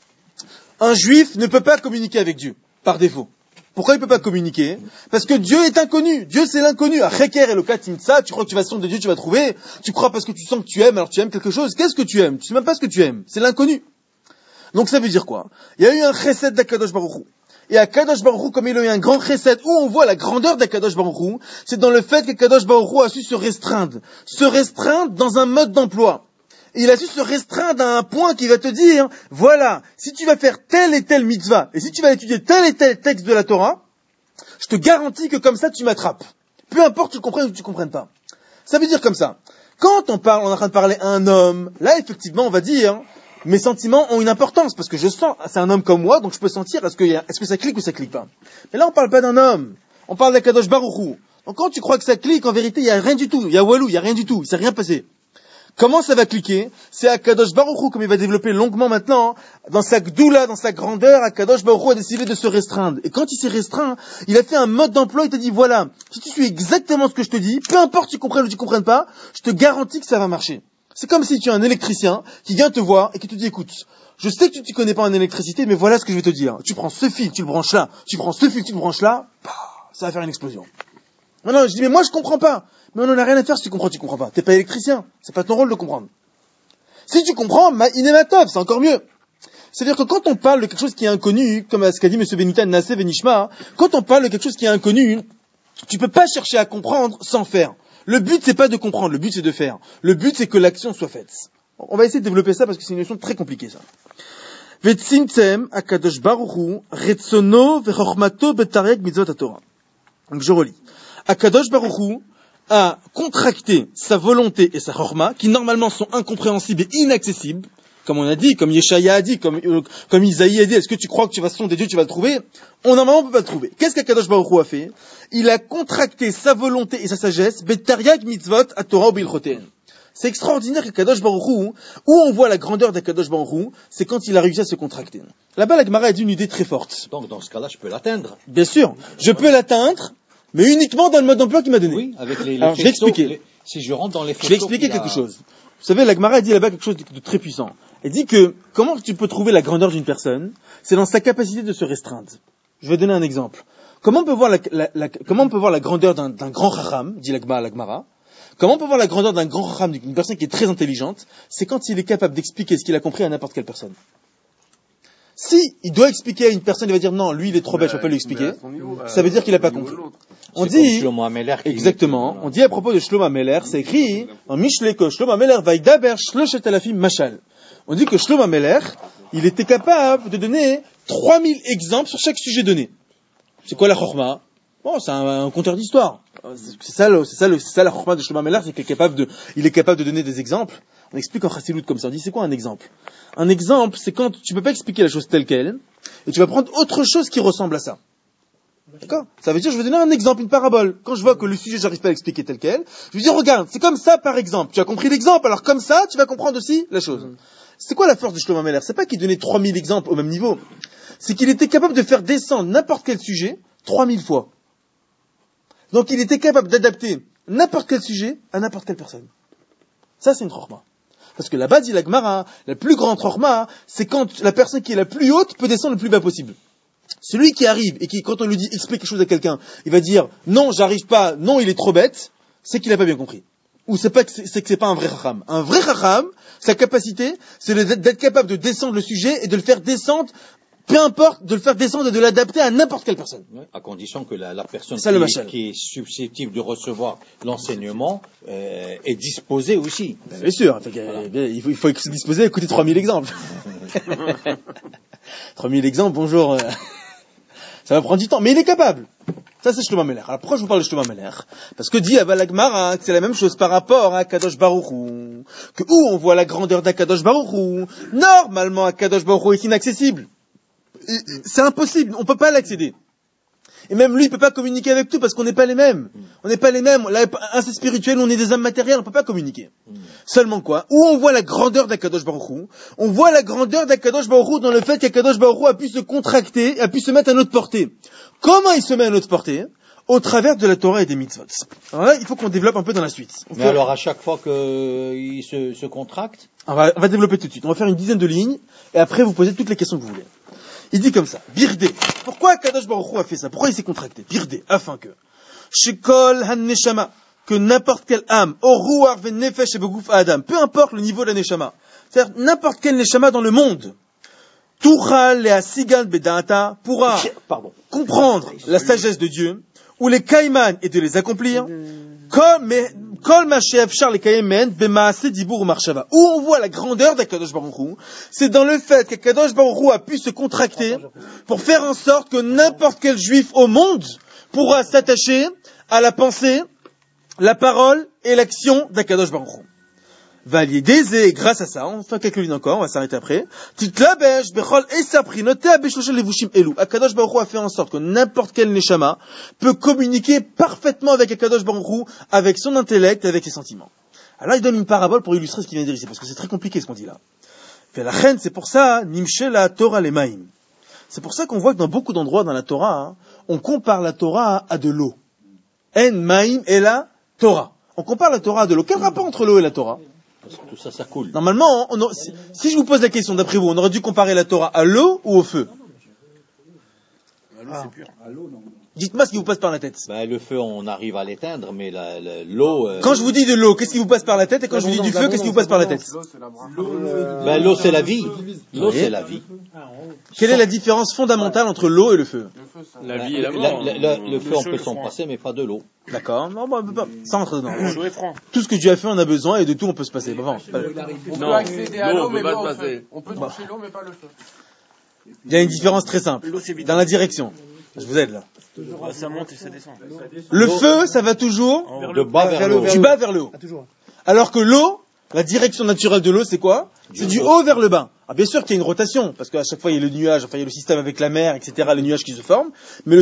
un juif ne peut pas communiquer avec Dieu par défaut. Pourquoi il peut pas communiquer? Parce que Dieu est inconnu. Dieu, c'est l'inconnu. Acheker Eloka Timtsa, tu crois que tu vas sonder Dieu, tu vas trouver. Tu crois parce que tu sens que tu aimes, alors tu aimes quelque chose. Qu'est-ce que tu aimes? Tu sais même pas ce que tu aimes. C'est l'inconnu. Donc ça veut dire quoi? Il y a eu un chesed d'Akadosh Baruch Hu. Et Akadosh Baruch Hu, comme il a eu un grand chesed, où on voit la grandeur d'Akadosh Baruch Hu, c'est dans le fait qu'Akadosh Baruch Hu a su se restreindre. Se restreindre dans un mode d'emploi. Et il a su se restreindre à un point qui va te dire, voilà, si tu vas faire telle et telle mitzvah, et si tu vas étudier tel et tel texte de la Torah, je te garantis que comme ça tu m'attrapes. Peu importe tu le comprennes ou tu ne comprennes pas. Ça veut dire comme ça. Quand on est en train de parler à un homme, là effectivement on va dire, mes sentiments ont une importance, parce que je sens, c'est un homme comme moi, donc je peux sentir, est-ce que ça clique ou ça clique pas. Mais là on parle pas d'un homme, on parle d'Akadosh Baruch Hu. Donc quand tu crois que ça clique, en vérité il y a rien du tout, il y a walou, il y a rien du tout, il s'est rien passé. Comment ça va cliquer? C'est Akadosh Baruch Hu, comme il va développer longuement maintenant, dans sa gdoula, dans sa grandeur, Akadosh Baruch Hu a décidé de se restreindre. Et quand il s'est restreint, il a fait un mode d'emploi, il t'a dit, voilà, si tu suis exactement ce que je te dis, peu importe tu comprennes ou tu comprennes pas, je te garantis que ça va marcher. C'est comme si tu as un électricien qui vient te voir et qui te dit, écoute, je sais que tu connais pas en électricité, mais voilà ce que je vais te dire. Tu prends ce fil, tu le branches là, tu prends ce fil, tu le branches là, ça va faire une explosion. Non, je dis, mais moi je comprends pas. Mais on en a rien à faire si tu comprends pas. T'es pas électricien. C'est pas ton rôle de comprendre. Si tu comprends, inématov, c'est encore mieux. C'est-à-dire que quand on parle de quelque chose qui est inconnu, comme ce qu'a dit M. Benita Nassé Venishma, quand on parle de quelque chose qui est inconnu, tu peux pas chercher à comprendre sans faire. Le but, c'est pas de comprendre, le but, c'est de faire. Le but, c'est que l'action soit faite. On va essayer de développer ça parce que c'est une notion très compliquée, ça. Vetzimtzem akadosh baruch hu retzono vechormato betariek mitzvot haTorah. Donc je relis. Akadosh baruch hu a contracté sa volonté et sa chorma, qui normalement sont incompréhensibles et inaccessibles, comme on a dit, comme Yeshaya a dit, comme Isaïe a dit, est-ce que tu crois que tu vas sonder Dieu, tu vas le trouver? Normalement, on peut pas le trouver. Qu'est-ce qu'Akadosh Baruch Hu a fait? Il a contracté sa volonté et sa sagesse, betariak mitzvot haTorah ubilchoten. C'est extraordinaire qu'Akadosh Baruch Hu, où on voit la grandeur d'Akadosh Baruch Hu, c'est quand il a réussi à se contracter. Là-bas, la Gemara a dit une idée très forte. Donc, dans ce cas-là, je peux l'atteindre. Bien sûr, je peux l'atteindre, mais uniquement dans le mode d'emploi qu'il m'a donné. Oui, avec les Alors, je vais expliquer. Si je rentre dans les Je vais expliquer quelque chose. Vous savez, la Gemara a dit là-bas quelque chose de très puissant. Elle dit que comment tu peux trouver la grandeur d'une personne, c'est dans sa capacité de se restreindre. Je vais donner un exemple. Comment on peut voir la grandeur d'un grand chacham, dit la Gemara. Comment on peut voir la grandeur d'un grand chacham, d'une personne qui est très intelligente? C'est quand il est capable d'expliquer ce qu'il a compris à n'importe quelle personne. Si il doit expliquer à une personne, il va dire non, lui il est trop bête, je peux pas lui expliquer. Ça veut dire qu'il n'a pas compris. On dit exactement. On dit à propos de Shlomo Ameler, c'est écrit en Mishlei que Shlomo Ameler vaidaber shloshet alafim mashal. On dit que Shlomo Ameler, il était capable de donner 3000 exemples sur chaque sujet donné. C'est quoi la chorma? Bon, c'est un conteur d'histoire. C'est ça la chorma de Shlomo Ameler, c'est qu'il est capable de donner des exemples. On explique en chassidout comme ça. On dit c'est quoi un exemple? Un exemple, c'est quand tu peux pas expliquer la chose telle qu'elle, et tu vas prendre autre chose qui ressemble à ça. D'accord? Ça veut dire, je vais donner un exemple, une parabole. Quand je vois que le sujet, j'arrive pas à l'expliquer tel quel, je vais dire, regarde, c'est comme ça par exemple. Tu as compris l'exemple, alors comme ça, tu vas comprendre aussi la chose. C'est quoi la force de Shlomo Ameler? C'est pas qu'il donnait 3000 exemples au même niveau. C'est qu'il était capable de faire descendre n'importe quel sujet 3000 fois. Donc il était capable d'adapter n'importe quel sujet à n'importe quelle personne. Ça, c'est une chorma. Parce que là-bas, dit la Gemara, la plus grande chorma, c'est quand la personne qui est la plus haute peut descendre le plus bas possible. Celui qui arrive et qui, quand on lui dit explique quelque chose à quelqu'un, il va dire non, j'arrive pas, non, il est trop bête, c'est qu'il n'a pas bien compris. Ou c'est que c'est pas un vrai chacham. Un vrai chacham, sa capacité, c'est d'être capable de descendre le sujet et de le faire descendre, peu importe, de le faire descendre et de l'adapter à n'importe quelle personne. Oui, à condition que la personne qui est susceptible de recevoir l'enseignement est disposée aussi. Bien sûr, il faut se disposer à écouter 3000 exemples. 3000 exemples, bonjour. Ça va prendre du temps, mais il est capable. Ça, c'est Shlomo Ameler. Alors, pourquoi je vous parle de Shlomo Ameler? Parce que dit Aval Agmara que c'est la même chose par rapport à Kadosh Baruch Hu. Que où on voit la grandeur d'Akadosh Baruch Hu. Normalement, Akadosh Baruch Hu est inaccessible. C'est impossible, on peut pas l'accéder. Et même lui, il peut pas communiquer avec tout parce qu'on n'est pas les mêmes. On n'est pas les mêmes. Là, un c'est spirituel, on est des âmes matérielles, on peut pas communiquer. Seulement quoi? Où on voit la grandeur d'Akadosh Baruch Hu, on voit la grandeur d'Akadosh Baruch Hu dans le fait qu'Akadosh Baruch Hu a pu se contracter, a pu se mettre à notre portée. Comment il se met à notre portée? Au travers de la Torah et des mitzvot. Alors là, il faut qu'on développe un peu dans la suite. Mais alors, à chaque fois qu'il se contracte? On va développer tout de suite. On va faire une dizaine de lignes, et après vous posez toutes les questions que vous voulez. Il dit comme ça, Birdé. Pourquoi Kadosh Baruch Hu a fait ça? Pourquoi il s'est contracté? Birdé, afin que Shekol Han-Neshama, que n'importe quelle âme, Oruar Ven-Nefesh et Begouf Adam, peu importe le niveau de la Neshama, c'est-à-dire n'importe quelle Neshama dans le monde, Tuchal et Sigan Bedata pourra comprendre la sagesse de Dieu, ou les Kaiman et de les accomplir, Kol Mashev Char les Kaimen Bemaase Dibour Marshava. Où on voit la grandeur d'Akadosh Baruch Hu, c'est dans le fait qu'Akadosh Baruch Hu a pu se contracter pour faire en sorte que n'importe quel juif au monde pourra s'attacher à la pensée, la parole et l'action d'Akadosh Baruch Hu. Validé, grâce à ça, on fait quelques lignes encore, on va s'arrêter après. Titlabesh bechol esapri noté beshloshel levushim elu. Akadosh Baruch Hu a fait en sorte que n'importe quel neshama peut communiquer parfaitement avec Akadosh Baruch Hu, avec son intellect et avec ses sentiments. Alors là, il donne une parabole pour illustrer ce qu'il vient de dire ici, parce que c'est très compliqué ce qu'on dit là. Fait la reine, c'est pour ça, nimshela Torah le maim. C'est pour ça qu'on voit que dans beaucoup d'endroits dans la Torah, on compare la Torah à de l'eau. En maim et la Torah. On compare la Torah à de l'eau. Quel rapport entre l'eau et la Torah? Parce que tout ça, ça coule. Normalement, si je vous pose la question, d'après vous, on aurait dû comparer la Torah à l'eau ou au feu? À l'eau, c'est pur. À l'eau, non. Dites-moi ce qui vous passe par la tête. Ben, le feu, on arrive à l'éteindre, mais l'eau... Quand je vous dis de l'eau, qu'est-ce qui vous passe par la tête? Et quand je vous dis du feu, qu'est-ce qui vous passe par la tête? Ben, l'eau, c'est la vie. L'eau, c'est la vie. Quelle est la différence fondamentale entre l'eau et le feu? La vie et la mort. Le feu, on peut s'en passer, mais pas de l'eau. D'accord. Non, bon, ça rentre dedans. Chaud et franc. Tout ce que Dieu a fait, on a besoin, et de tout, on peut se passer. Bon, On peut accéder à l'eau, mais pas au feu. On peut toucher l'eau, mais pas le feu. il y a une différence très simple. Dans la direction. Je vous aide là. Ça monte et ça descend. Le feu, ça va toujours De bas vers le haut. du bas vers le haut. Toujours. Alors que l'eau, la direction naturelle de l'eau, c'est quoi? C'est du haut vers le bas. Ah, bien sûr qu'il y a une rotation, parce qu'à chaque fois il y a le nuage, enfin il y a le système avec la mer, etc., les nuages qui se forment, mais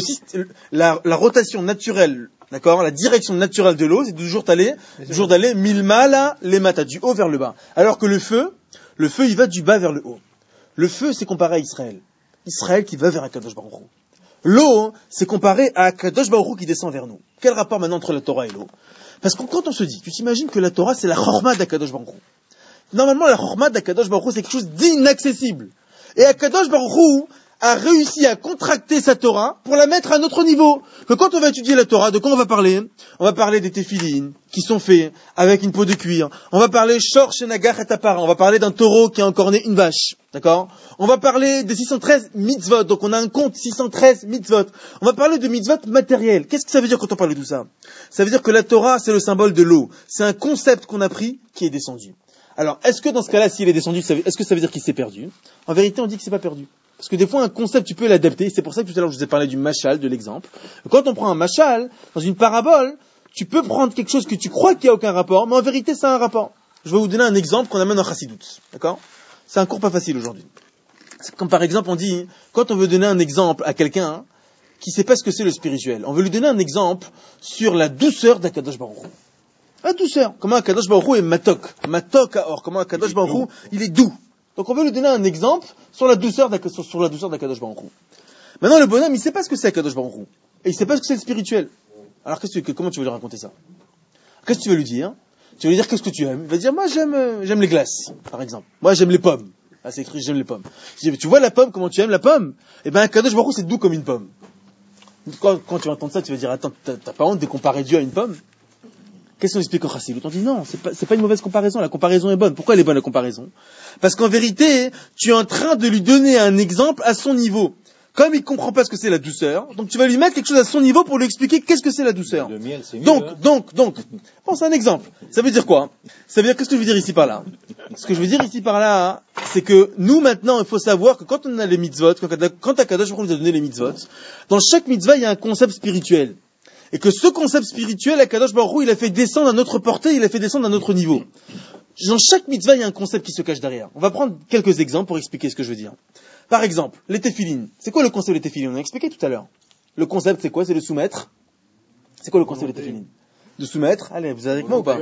la rotation naturelle, d'accord, la direction naturelle de l'eau, c'est toujours d'aller milmala les matas, du haut vers le bas. Alors que le feu, il va du bas vers le haut. Le feu, c'est comparé à Israël. Israël qui va vers Akadosh Baruch Hu. L'eau, c'est comparé à Akadosh Baruch Hu qui descend vers nous. Quel rapport maintenant entre la Torah et l'eau? Parce que quand on se dit, tu t'imagines que la Torah, c'est la chorma d'Akadosh Baruch Hu. Normalement, la chorma d'Akadosh Baruch Hu, c'est quelque chose d'inaccessible. Et Akadosh Baruch Hu a réussi à contracter sa Torah pour la mettre à notre niveau. Que quand on va étudier la Torah, de quoi on va parler? On va parler des téphilines, qui sont faits avec une peau de cuir. On va parler shor shenagar et tapara. On va parler d'un taureau qui a encorné une vache. D'accord? On va parler des 613 mitzvot. Donc on a un compte 613 mitzvot. On va parler de mitzvot matériels. Qu'est-ce que ça veut dire quand on parle de tout ça? Ça veut dire que la Torah, c'est le symbole de l'eau. C'est un concept qu'on a pris qui est descendu. Alors, est-ce que dans ce cas-là, s'il est descendu, est-ce que ça veut dire qu'il s'est perdu? En vérité, on dit que c'est pas perdu. Parce que des fois, un concept, tu peux l'adapter. C'est pour ça que tout à l'heure, je vous ai parlé du machal, de l'exemple. Quand on prend un machal, dans une parabole, tu peux prendre quelque chose que tu crois qu'il n'y a aucun rapport, mais en vérité, ça a un rapport. Je vais vous donner un exemple qu'on amène en Chassidut. D'accord? C'est un cours pas facile aujourd'hui. C'est comme par exemple, on dit, quand on veut donner un exemple à quelqu'un qui sait pas ce que c'est le spirituel, on veut lui donner un exemple sur la douceur d'Akadosh Baruch Hu. La douceur. Comment Akadosh Baruch Hu est matok. Matok aor. Comment Akadosh Baruch Hu, il est doux. Donc on veut lui donner un exemple sur la douceur d'Akadosh Baruch Hu. Maintenant, le bonhomme, il sait pas ce que c'est Akadosh Baruch Hu. Et il sait pas ce que c'est le spirituel. Alors comment tu veux lui raconter ça? Qu'est-ce que tu veux lui dire? Tu veux lui dire qu'est-ce que tu aimes? Il va dire, moi j'aime les glaces, par exemple. Moi j'aime les pommes. Ah, c'est écrit, j'aime les pommes. Je dis, tu vois la pomme, comment tu aimes la pomme? Eh ben, Akadosh Baruch Hu, c'est doux comme une pomme. Quand tu vas entendre ça, tu vas dire, attends, t'as pas honte de comparer Dieu à une pomme? Qu'est-ce qu'on explique au Chassidut? On dit non, c'est pas une mauvaise comparaison, la comparaison est bonne. Pourquoi elle est bonne la comparaison? Parce qu'en vérité, tu es en train de lui donner un exemple à son niveau. Comme il comprend pas ce que c'est la douceur, donc tu vas lui mettre quelque chose à son niveau pour lui expliquer qu'est-ce que c'est la douceur. Le miel, c'est mieux, donc, bon, c'est un exemple. Ça veut dire quoi? Ça veut dire, qu'est-ce que je veux dire ici par là? Ce que je veux dire ici par là, c'est que nous maintenant, il faut savoir que quand on a les mitzvot, quand Akadosh Baruch Hu nous a donné les mitzvot, dans chaque mitzvah, il y a un concept spirituel. Et que ce concept spirituel, Akadosh Baruch Hu, il a fait descendre à notre portée, il a fait descendre à notre niveau. Dans chaque mitzvah, il y a un concept qui se cache derrière. On va prendre quelques exemples pour expliquer ce que je veux dire. Par exemple, les téphilines. C'est quoi le concept des téphilines? On a expliqué tout à l'heure. Le concept, c'est quoi? C'est de soumettre. C'est quoi le concept des téphilines? De soumettre. Allez, vous êtes avec moi ou pas?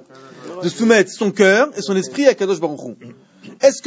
De soumettre son cœur et son esprit à Akadosh Baruch Hu. Est-ce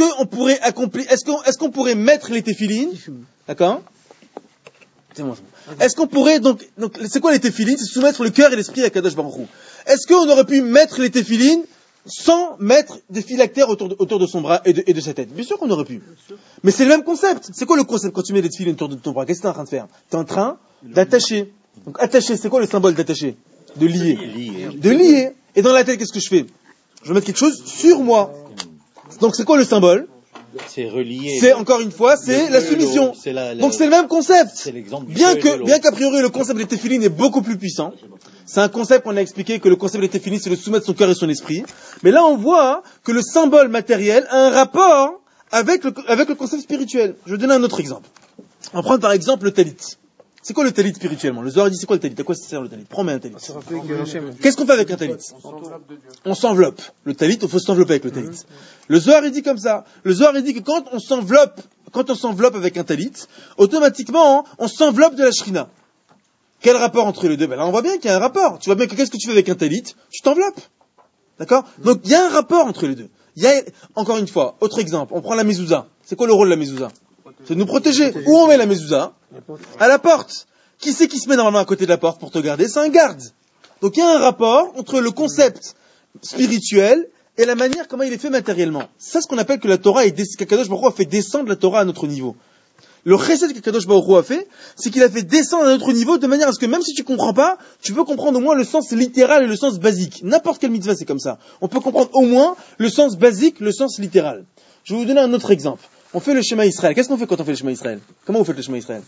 qu'on pourrait mettre les téphilines? D'accord? C'est bon. Est-ce qu'on pourrait, donc, c'est quoi les téphilines? C'est soumettre le cœur et l'esprit à Kadosh Baruch Hu. Est-ce qu'on aurait pu mettre les téphilines sans mettre des phylactères autour de son bras et de sa tête? Bien sûr qu'on aurait pu. Mais c'est le même concept. C'est quoi le concept quand tu mets des téphilines autour de ton bras? Qu'est-ce que tu es en train de faire? Tu es en train d'attacher. Donc, attacher, c'est quoi le symbole d'attacher? De lier. De lier. Et dans la tête, qu'est-ce que je fais? Je vais mettre quelque chose sur moi. Donc, c'est quoi le symbole? C'est relié. C'est, encore une fois, c'est la soumission. Donc c'est le même concept. C'est l'exemple du bien qu'a priori le concept des téphilines est beaucoup plus puissant. C'est un concept qu'on a expliqué que le concept des téphilines c'est de soumettre son cœur et son esprit. Mais là on voit que le symbole matériel a un rapport avec le concept spirituel. Je vais donner un autre exemple. On va prendre par exemple le talit. C'est quoi le talit spirituellement? Le Zohar dit c'est quoi le talit? À quoi ça sert le talit? Prends-moi un talit. Qu'est-ce qu'on fait avec un talit? On s'enveloppe. Le talit, il faut s'envelopper avec le talit. Le Zohar il dit comme ça. Le Zohar il dit que quand on s'enveloppe avec un talit, automatiquement on s'enveloppe de la shrina. Quel rapport entre les deux? Ben là on voit bien qu'il y a un rapport. Tu vois bien que qu'est-ce que tu fais avec un talit? Tu t'enveloppes. D'accord? Donc il y a un rapport entre les deux. Encore une fois, autre exemple. On prend la mezouza. C'est quoi le rôle de la mezouza? C'est de nous protéger. Où on met la mezouza? À la porte. Qui c'est qui se met normalement à côté de la porte pour te garder? C'est un garde. Donc il y a un rapport entre le concept spirituel et la manière comment il est fait matériellement. C'est ça ce qu'on appelle que la Torah qu'Akadosh Baruch Hu a fait descendre la Torah à notre niveau. Le chesed que Kadosh Baruch Hu a fait, c'est qu'il a fait descendre à un autre niveau de manière à ce que même si tu comprends pas, tu peux comprendre au moins le sens littéral et le sens basique. N'importe quelle mitzvah, c'est comme ça. On peut comprendre au moins le sens basique, le sens littéral. Je vais vous donner un autre exemple. On fait le schéma Israël. Qu'est-ce qu'on fait quand on fait le schéma Israël? Comment vous faites le schéma Israël?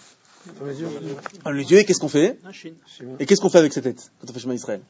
Les yeux, et qu'est-ce qu'on fait? Et qu'est-ce qu'on fait avec sa tête quand on fait le schéma Israël?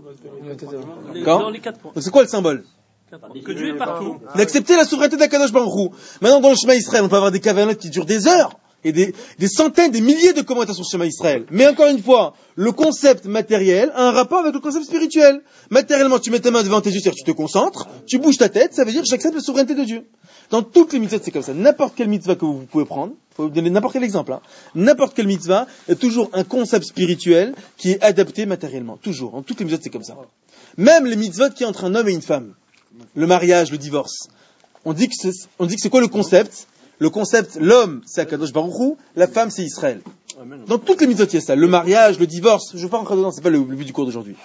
Dans les 4 points. Donc c'est quoi le symbole? Que Dieu est partout. D'accepter la souveraineté d'Akadosh Baruch Hu. Maintenant, dans le schéma Israël, on peut avoir des cavanotes qui durent des heures et des centaines, des milliers de commentaires sur le schéma Israël. Mais encore une fois, le concept matériel a un rapport avec le concept spirituel. Matériellement, tu mets ta main devant tes yeux, c'est-à-dire tu te concentres, tu bouges ta tête, ça veut dire j'accepte la souveraineté de Dieu. Dans toutes les mitzvahs, c'est comme ça. N'importe quelle mitzvah que vous pouvez prendre, faut vous donner n'importe quel exemple, n'importe quelle mitzvah, il y a toujours un concept spirituel qui est adapté matériellement. Toujours. Dans toutes les mitzvahs, c'est comme ça. Même les mitzvahs qui entre un homme et une femme. Le mariage, le divorce. On dit que c'est quoi le concept? Le concept, l'homme, c'est Akadosh Baruch Hu, la femme, c'est Israël. Dans toutes les mitzvot, il y a ça. Le mariage, le divorce, je ne vais pas rentrer dedans, c'est pas le but du cours d'aujourd'hui.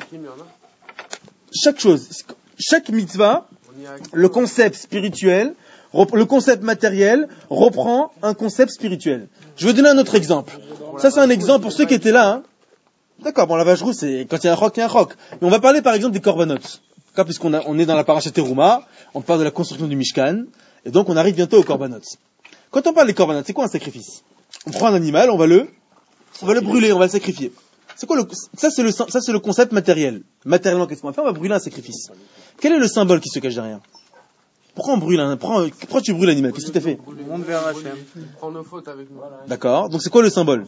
Chaque chose, chaque mitzvah, le concept spirituel, le concept matériel, reprend un concept spirituel. Je vais donner un autre exemple. Ça, c'est un exemple pour ceux qui étaient là. D'accord, bon, la vache rousse, c'est quand il y a un roc, il y a un roc. Mais on va parler par exemple des korbanot. Puisqu'on est dans la paracha Teruma, on parle de la construction du Mishkan, et donc on arrive bientôt aux korbanot. Quand on parle des korbanot, c'est quoi un sacrifice? On prend un animal, on va le brûler, on va le sacrifier. C'est quoi ça c'est le concept matériel. Matériellement, qu'est-ce qu'on va faire? On va brûler un sacrifice. Quel est le symbole qui se cache derrière? Pourquoi on brûle pourquoi tu brûles l'animal? Qu'est-ce que tu as fait? On monte vers Hachem. Prends nos fautes avec nous. D'accord. Donc c'est quoi le symbole?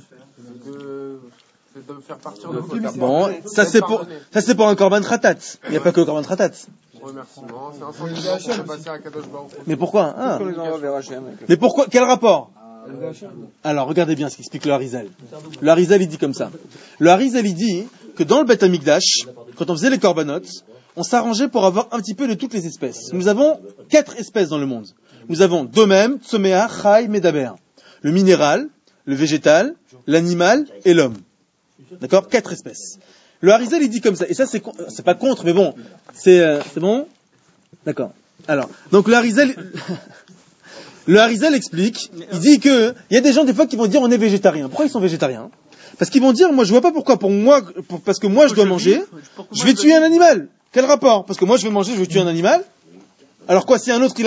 C'est de faire partir nos fautes. Bon, ça c'est pour un korban khatat. Il n'y a pas que le korban khatat. Remerciement, c'est un sanctuaire pour passer à Kadosh Baruch Hu. Mais pourquoi? Mais pourquoi? Quel rapport? Alors, regardez bien ce qu'explique le Harizal. Le Harizal, il dit comme ça. Le Harizal, il dit que dans le Beth Amikdash, quand on faisait les korbanot, on s'arrangeait pour avoir un petit peu de toutes les espèces. Nous avons 4 espèces dans le monde. Nous avons Domem, Tsoméa, Chai, Medaber. Le minéral, le végétal, l'animal et l'homme. D'accord? 4 espèces. Le Harizal, il dit comme ça. Et ça, c'est pas contre, mais bon. C'est bon? D'accord. Alors, donc le Harizal explique, il dit que, il y a des gens, des fois, qui vont dire, on est végétarien. Pourquoi ils sont végétariens? Parce qu'ils vont dire, moi, je vois pas pourquoi, parce que moi, je dois manger, je vais tuer un animal. Quel rapport? Parce que moi, je veux manger, je veux tuer un animal. Alors quoi, si un autre,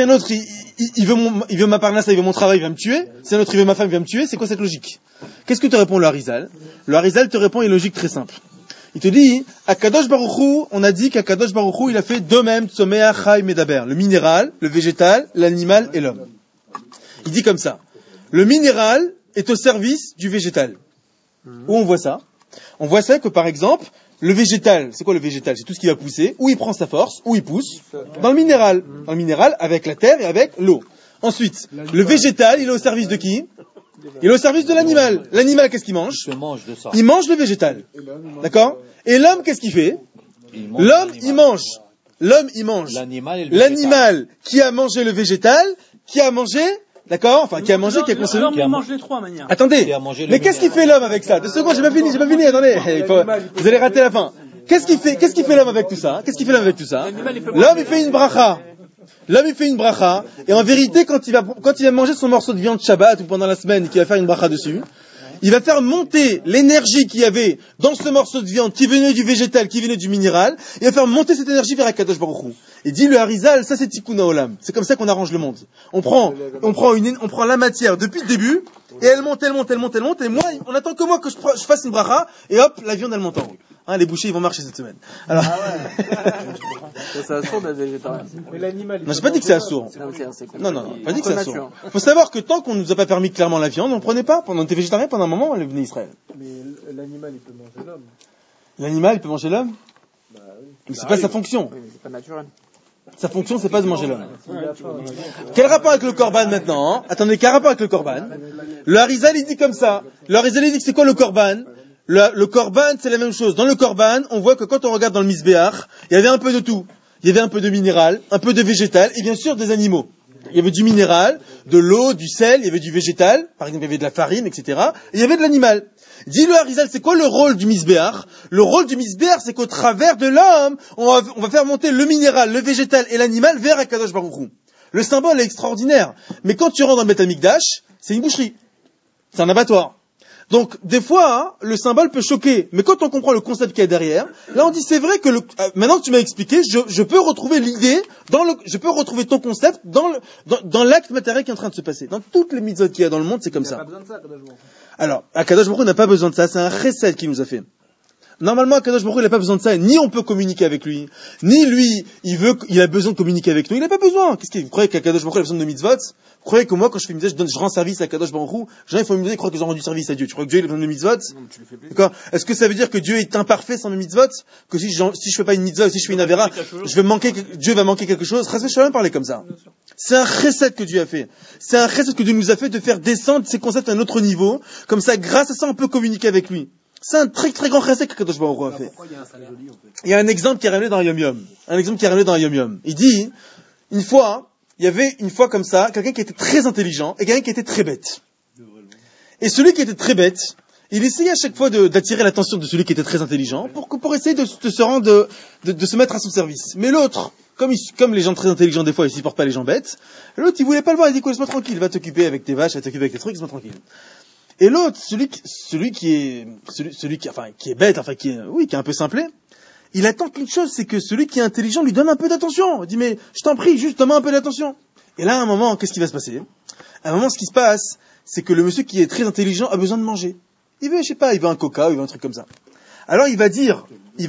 il veut ma parnasse, il veut mon travail, il va me tuer. Si un autre, il veut ma femme, il va me tuer. C'est quoi cette logique? Qu'est-ce que te répond le Harizal? Le Harizal te répond une logique très simple. Il te dit, à Kadosh Baruch Hu, on a dit qu'à Kadosh Baruch Hu, il a fait deux mêmes, Tsoméa, Chai, Medaber. Le minéral, le végétal, l'animal et l'homme. Il dit comme ça. Le minéral est au service du végétal. Où on voit ça? On voit ça que, par exemple, le végétal, c'est quoi le végétal? C'est tout ce qui va pousser, où il prend sa force, où il pousse. Dans le minéral. Dans le minéral, avec la terre et avec l'eau. Ensuite, le végétal, il est au service de qui? Il est au service de l'animal. L'animal, qu'est-ce qu'il mange? Il mange le végétal. D'accord? Et l'homme, qu'est-ce qu'il fait? L'homme, il mange. L'homme, il mange. L'animal qui a mangé le végétal, qui a mangé, d'accord? Enfin, qui a mangé, qui a consommé. L'homme, il mange les trois manières. Attendez. Mais qu'est-ce qu'il fait l'homme avec ça? 2 secondes, j'ai pas fini, attendez. Vous allez rater la fin. Qu'est-ce qu'il fait l'homme avec tout ça? L'homme, il fait une bracha. L'homme, il fait une bracha, et en vérité, quand il va manger son morceau de viande Shabbat, ou pendant la semaine, qu'il va faire une bracha dessus, il va faire monter l'énergie qu'il y avait dans ce morceau de viande, qui venait du végétal, qui venait du minéral, il va faire monter cette énergie vers Akadosh Baruch Hu. Et dit le Harizal, ça c'est Tikkun Olam. C'est comme ça qu'on arrange le monde. On prend la matière depuis le début, et elle monte, et moi, on attend que moi que je fasse une bracha, et hop, la viande elle monte en haut. Les bouchers ils vont marcher cette semaine. Alors... c'est assourd d'être végétarien. Non, j'ai pas dit que c'est assourd. Non, pas dit que c'est assourd. Faut savoir que tant qu'on nous a pas permis clairement la viande, on prenait pas. Pendant que t'es végétarien, pendant un moment, on est venu Israël. Mais l'animal, il peut manger l'homme. L'animal, il peut manger l'homme? Oui. Mais c'est pas sa fonction. Oui, mais c'est pas naturel. Sa fonction, c'est pas de manger l'homme. Quel rapport avec le korban maintenant? Attendez, quel rapport avec le korban? Le Harizal, il dit comme ça. Le Harizal, il dit que c'est quoi le korban? Le korban, c'est la même chose. Dans le korban, on voit que quand on regarde dans le misbéach, il y avait un peu de tout. Il y avait un peu de minéral, un peu de végétal, et bien sûr des animaux. Il y avait du minéral, de l'eau, du sel, il y avait du végétal, par exemple il y avait de la farine, etc. Et il y avait de l'animal. Dis le Harizal, c'est quoi le rôle du misbéach? Le rôle du misbéach, c'est qu'au travers de l'homme, on va faire monter le minéral, le végétal et l'animal vers Akadosh Baruch Hu. Le symbole est extraordinaire. Mais quand tu rentres dans le Beth Amikdash, c'est une boucherie. C'est un abattoir. Donc, des fois, hein, le symbole peut choquer. Mais quand on comprend le concept qu'il y a derrière, là, on dit, c'est vrai que maintenant que tu m'as expliqué, je peux retrouver l'idée, je peux retrouver ton concept dans l'acte matériel qui est en train de se passer. Dans toutes les mitzvot qu'il y a dans le monde, c'est comme ça. Il n'a pas besoin de ça, Kadosh Baruch Hu. Alors, Akadosh Baruch Hu n'a pas besoin de ça, c'est un chesed qu'il nous a fait. Normalement, Akadosh Baruch Hu, il n'a pas besoin de ça, ni on peut communiquer avec lui, ni lui, il a besoin de communiquer avec nous, il n'a pas besoin. Vous croyez qu'Akadosh Baruch Hu a besoin de mitzvot? Vous croyez que moi, quand je fais mitzvot, je rends service à Akadosh Baruch Hu? Les gens, ils font mitzvot, ils croient qu'ils ont rendu service à Dieu. Tu crois que Dieu, il a besoin de mitzvot? D'accord? Est-ce que ça veut dire que Dieu est imparfait sans mes mitzvot? Que si je fais pas une mitzvah, si je fais une avera, Dieu va manquer quelque chose? Je vais même parler comme ça. C'est un chesed que Dieu a fait. C'est un chesed que Dieu nous a fait de faire descendre ces concepts à un autre niveau. Comme ça, grâce à ça, on peut communiquer avec lui. C'est un très très grand chesed que Kadosh Baruch Hu a fait. Il y a un exemple qui est ramené dans Yom Yom. Il dit, il y avait une fois comme ça, quelqu'un qui était très intelligent et quelqu'un qui était très bête. Et celui qui était très bête, il essayait à chaque fois d'attirer l'attention de celui qui était très intelligent pour essayer de se mettre à son service. Mais l'autre, comme les gens très intelligents des fois, ils supportent pas les gens bêtes, l'autre il voulait pas le voir, il dit quoi, laisse-moi tranquille, va t'occuper avec tes vaches, va t'occuper avec tes trucs, laisse-moi tranquille. Et l'autre, celui qui est bête, qui est un peu simplé, il attend qu'une chose, c'est que celui qui est intelligent lui donne un peu d'attention. Il dit, mais je t'en prie, juste donne-moi un peu d'attention. Et là, à un moment, qu'est-ce qui va se passer? À un moment, ce qui se passe, c'est que le monsieur qui est très intelligent a besoin de manger. Il veut un coca, il veut un truc comme ça. Alors, il va dire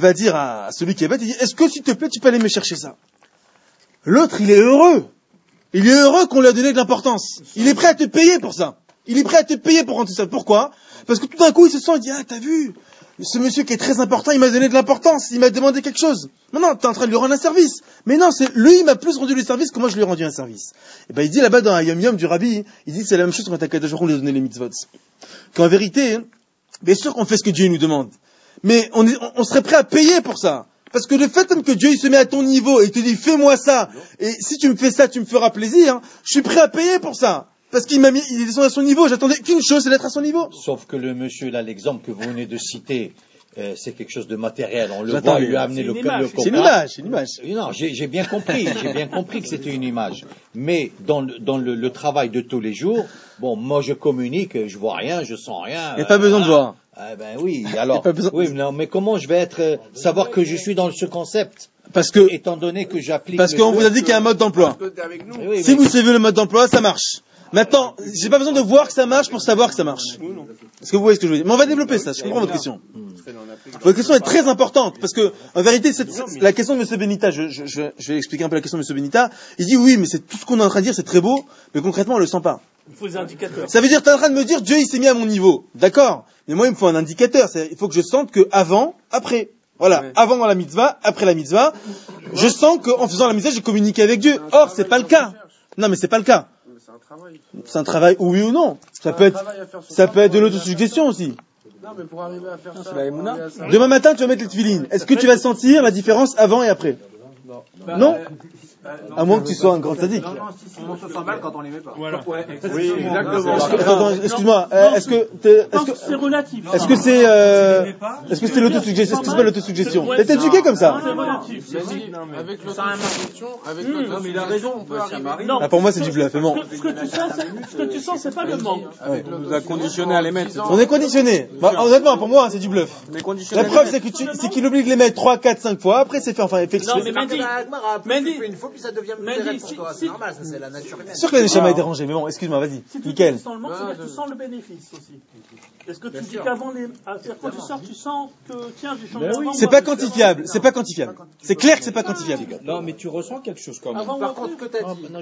à celui qui est bête, il dit, est-ce que, s'il te plaît, tu peux aller me chercher ça? L'autre, il est heureux. Il est heureux qu'on lui a donné de l'importance. Il est prêt à te payer pour ça. Il est prêt à te payer pour rentrer ça. Pourquoi? Parce que tout d'un coup, il se sent, il dit, t'as vu? Ce monsieur qui est très important, il m'a donné de l'importance, il m'a demandé quelque chose. Non, t'es en train de lui rendre un service. Mais non, lui, il m'a plus rendu le service que moi je lui ai rendu un service. Et ben, il dit là-bas dans un Yom Yom du Rabbi, il dit c'est la même chose quand Akadosh Baruch Hu lui a donné les mitzvot. Qu'en vérité, bien sûr qu'on fait ce que Dieu nous demande. Mais on serait prêt à payer pour ça. Parce que le fait même que Dieu il se met à ton niveau et il te dit fais-moi ça, et si tu me fais ça, tu me feras plaisir, je suis prêt à payer pour ça. Parce qu'il est descendu à son niveau, j'attendais qu'une chose, c'est d'être à son niveau. Sauf que le monsieur, là, l'exemple que vous venez de citer, c'est quelque chose de matériel. On le voit, il lui a amené le coca. C'est une image. Non, j'ai bien compris que c'était une image. Mais dans le travail de tous les jours, bon, moi je communique, je vois rien, je sens rien. Il n'y a pas besoin de voir. Ben oui, alors, mais comment je vais savoir que je suis dans ce concept? Étant donné que j'applique. Parce qu'on vous a dit qu'il y a un mode d'emploi. Si vous suivez le mode d'emploi, ça marche. Maintenant, j'ai pas besoin de voir que ça marche pour savoir que ça marche. Est-ce que vous voyez ce que je veux dire? Mais on va développer ça, je comprends votre question. Votre question est très importante, parce que, en vérité, la question de M. Benita, je vais expliquer un peu la question de M. Benita. Il dit oui, mais c'est tout ce qu'on est en train de dire, c'est très beau, mais concrètement, on le sent pas. Il faut des indicateurs. Ça veut dire, t'es en train de me dire, Dieu, il s'est mis à mon niveau. D'accord. Mais moi, il me faut un indicateur. Il faut que je sente que avant, après. Voilà. Ouais. Avant dans la mitzvah, après la mitzvah. Je sens qu'en faisant la mitzvah, j'ai communiqué avec Dieu. Or, c'est pas le cas. Non, mais c'est pas le cas. C'est un travail, oui ou non. Ça peut être de l'autosuggestion aussi. Non, mais pour arriver à faire ça. Demain matin, tu vas mettre les tefilines. Est-ce que tu vas sentir la différence avant et après? Non. À moins que tu sois un grand sadique. On se sent mal quand on les met pas. Voilà. Oui, exactement. Excuse-moi, c'est relatif. Est-ce que c'est l'autosuggestion? Est-ce que c'est pas l'autosuggestion? T'es éduqué comme ça? C'est relatif. Avec l'autosuggestion, mais il a raison, on peut arriver. Ah, pour moi, c'est du bluff, mais bon. Ce que tu sens, c'est pas le manque. On nous a conditionnés à les mettre. On est conditionné. Honnêtement, pour moi, c'est du bluff. La preuve, c'est qu'il oublie de les mettre 3, 4, 5 fois. Après, c'est fait, enfin, effectivement. Non, mais Mendy, une fois, puis ça devient direct pour toi. C'est normal, ça, c'est la nature humaine. C'est sûr que la neshama est dérangée, mais bon, excuse-moi, vas-y. Nickel. Si tu sens le manque, c'est-à-dire que tu sens le bénéfice aussi. Est-ce que tu dis qu'avant quand tu sors, tu sens que, tiens, j'ai changé avant. C'est pas quantifiable, C'est clair que c'est pas quantifiable. Non, mais tu ressens quelque chose quand même. Par contre, que t'as dit. Non,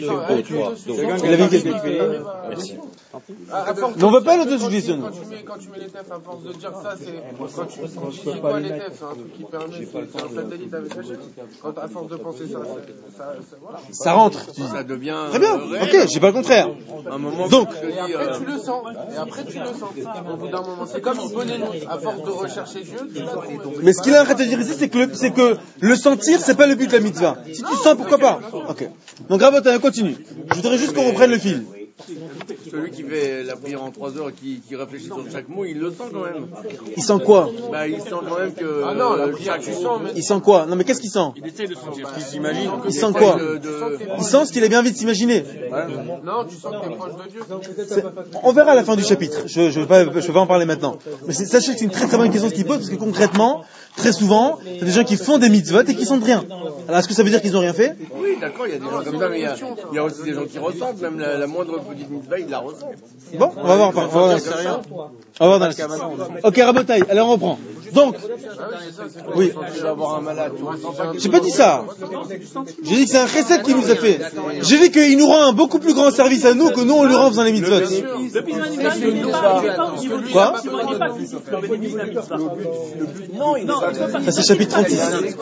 Il avait quelque chose. Merci. Mais on veut pas l'autosuggestion. Quand tu mets les tests, à force de dire ça, c'est quand tu dis quoi les tests, c'est un truc qui permet, c'est un satellite avec la chaîne. Quand à force de penser ça, voilà. Ça rentre. Ça devient. Très bien. Ok, j'ai pas le contraire. Un moment. Donc. Et après tu le sens. Au bout d'un moment, c'est comme une bonne énoncé. À force de rechercher Dieu, tu l'as trouvé. Mais ce qu'il est en train de dire ici, c'est que le sentir, c'est pas le but de la mitzvah. Si tu sens, pourquoi pas? Ok. Donc, Rabotin, on continue. Je voudrais juste qu'on reprenne le fil. Celui qui fait la prière en 3 heures et qui réfléchit sur chaque mot, il le sent quand même. Il sent quoi? Bah, il sent quand même que. Ah non, la prière, tu sens, mais. Il sent quoi? Non mais qu'est-ce qu'il sent? Il essaie de sentir ce qu'il s'imagine. Il sent quoi? de- Il sent ce qu'il a bien envie de s'imaginer. Non, tu sens que t'es proche de Dieu. On verra à la fin du chapitre. Je vais pas en parler maintenant. Mais sachez que c'est une très très bonne question ce qu'il pose, parce que concrètement, très souvent, il y a des gens qui font des mitzvot et qui sentent rien. Alors est-ce que ça veut dire qu'ils n'ont rien fait? Oui, d'accord, il y a des gens comme ça, mais il y a aussi des gens qui ressentent, même la moindre petite mitzvah, ils la ressentent. Bon, on va voir. On va voir dans la suite. Ok, Rabotaï, alors on reprend. Donc, oui. Tu vas avoir un malade, tu ressens pas J'ai pas dit ça. J'ai dit que c'est un chesed qu'il nous a fait. J'ai dit qu'il nous rend un beaucoup plus grand service à nous que nous on lui rend en faisant les mitzvot. Le bénéfice de la mitzvah, il n'est pas au niveau du Quoi? il n'est pas physique, le bénéfice de la mitzvah. Non, Ça c'est chapitre 36.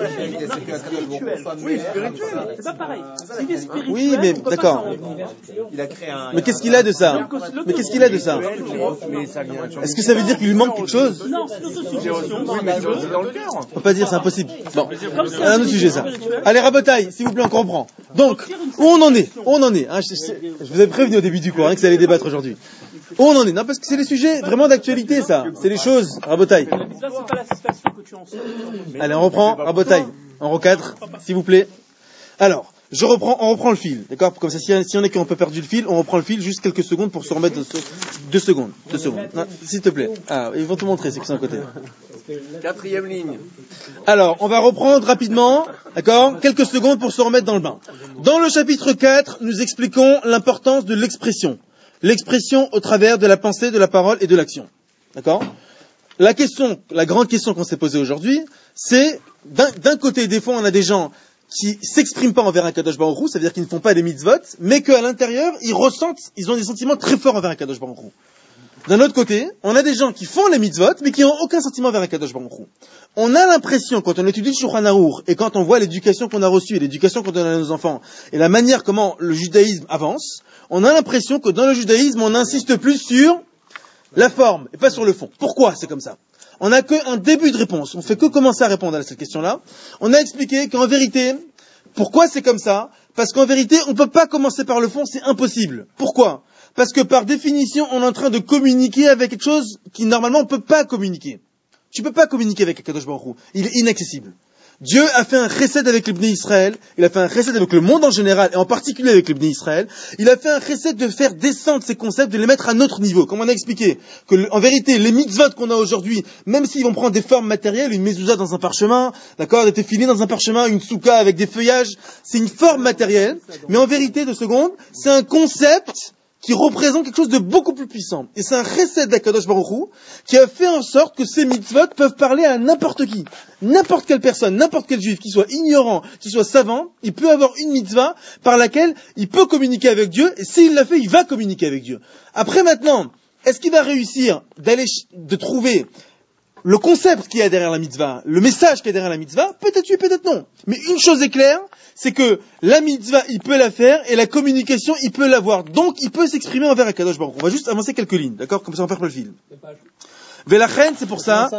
Oui, spirituel. C'est pas pareil. S'il est spirituel, Oui, mais on peut pas d'accord. s'en rendre. Mais qu'est-ce qu'il a de ça? Mais qu'est-ce qu'il a de ça? mais ça vient. Est-ce que ça veut dire qu'il lui manque quelque chose? Non, c'est l'autosuggestion. Oui, mais c'est aussi dans le cœur. On peut pas dire, c'est impossible. Bon, c'est un autre sujet ça. Allez, Rabotaï, s'il vous plaît, on comprend. Donc, où on en est? Hein, je vous avais prévenu au début du cours que ça allait débattre aujourd'hui. Où on en est? Non, parce que c'est les sujets vraiment d'actualité, ça. C'est les choses, Rabotaï. La mitzvah, c'est pas l'assistation que tu en sors. Allez, on reprend, Rabotaï. On recadre, s'il vous plaît. Alors, on reprend le fil, d'accord? Comme ça, si on est qu'on peut perdre le fil, on reprend le fil juste quelques secondes pour se remettre 2 secondes. Non, s'il te plaît. Ah, ils vont te montrer, c'est que c'est un côté. 4e ligne. Alors, on va reprendre rapidement, d'accord? Quelques secondes pour se remettre dans le bain. Dans le chapitre 4, nous expliquons l'importance de l'expression. L'expression au travers de la pensée, de la parole et de l'action. D'accord? La grande question qu'on s'est posée aujourd'hui, c'est, d'un côté, des fois, on a des gens qui s'expriment pas envers un Kadosh Baruch Hu, c'est-à-dire qu'ils ne font pas des mitzvot, mais qu'à l'intérieur, ils ont des sentiments très forts envers un Kadosh Baruch Hu. D'un autre côté, on a des gens qui font les mitzvot, mais qui n'ont aucun sentiment vers un Kadosh Baruch Hu. On a l'impression, quand on étudie le Shulchan Aruch, et quand on voit l'éducation qu'on a reçue, et l'éducation qu'on donne à nos enfants, et la manière comment le judaïsme avance, on a l'impression que dans le judaïsme, on insiste plus sur la forme, et pas sur le fond. Pourquoi c'est comme ça? On n'a qu'un début de réponse. On fait que commencer à répondre à cette question-là. On a expliqué qu'en vérité, pourquoi c'est comme ça? Parce qu'en vérité, on ne peut pas commencer par le fond, c'est impossible. Pourquoi? Parce que par définition, on est en train de communiquer avec quelque chose qui normalement on ne peut pas communiquer. Tu ne peux pas communiquer avec Kadosh Baruch Hu. Il est inaccessible. Dieu a fait un chesed avec le Bnei Israël, il a fait un chesed avec le monde en général, et en particulier avec le Bnei Israël. Il a fait un chesed de faire descendre ces concepts, de les mettre à notre niveau. Comme on a expliqué, que en vérité, les mitzvot qu'on a aujourd'hui, même s'ils vont prendre des formes matérielles, une mezouza dans un parchemin, d'accord, des téfilines dans un parchemin, une souka avec des feuillages, c'est une forme matérielle, mais en vérité, 2 secondes, c'est un concept qui représente quelque chose de beaucoup plus puissant. Et c'est un chesed d'Akadosh Baruch Hu qui a fait en sorte que ces mitzvot peuvent parler à n'importe qui. N'importe quelle personne, n'importe quel juif, qui soit ignorant, qui soit savant, il peut avoir une mitzvah par laquelle il peut communiquer avec Dieu, et s'il l'a fait, il va communiquer avec Dieu. Après maintenant, est-ce qu'il va réussir de trouver le concept qu'il y a derrière la mitzvah, le message qu'il y a derrière la mitzvah? Peut-être oui, peut-être non. Mais une chose est claire, c'est que la mitzvah, il peut la faire, et la communication, il peut l'avoir. Donc, il peut s'exprimer envers Akadosh Baruch Hu. On va juste avancer quelques lignes, d'accord? Comme ça, on perd pas le fil. Velachen, c'est pour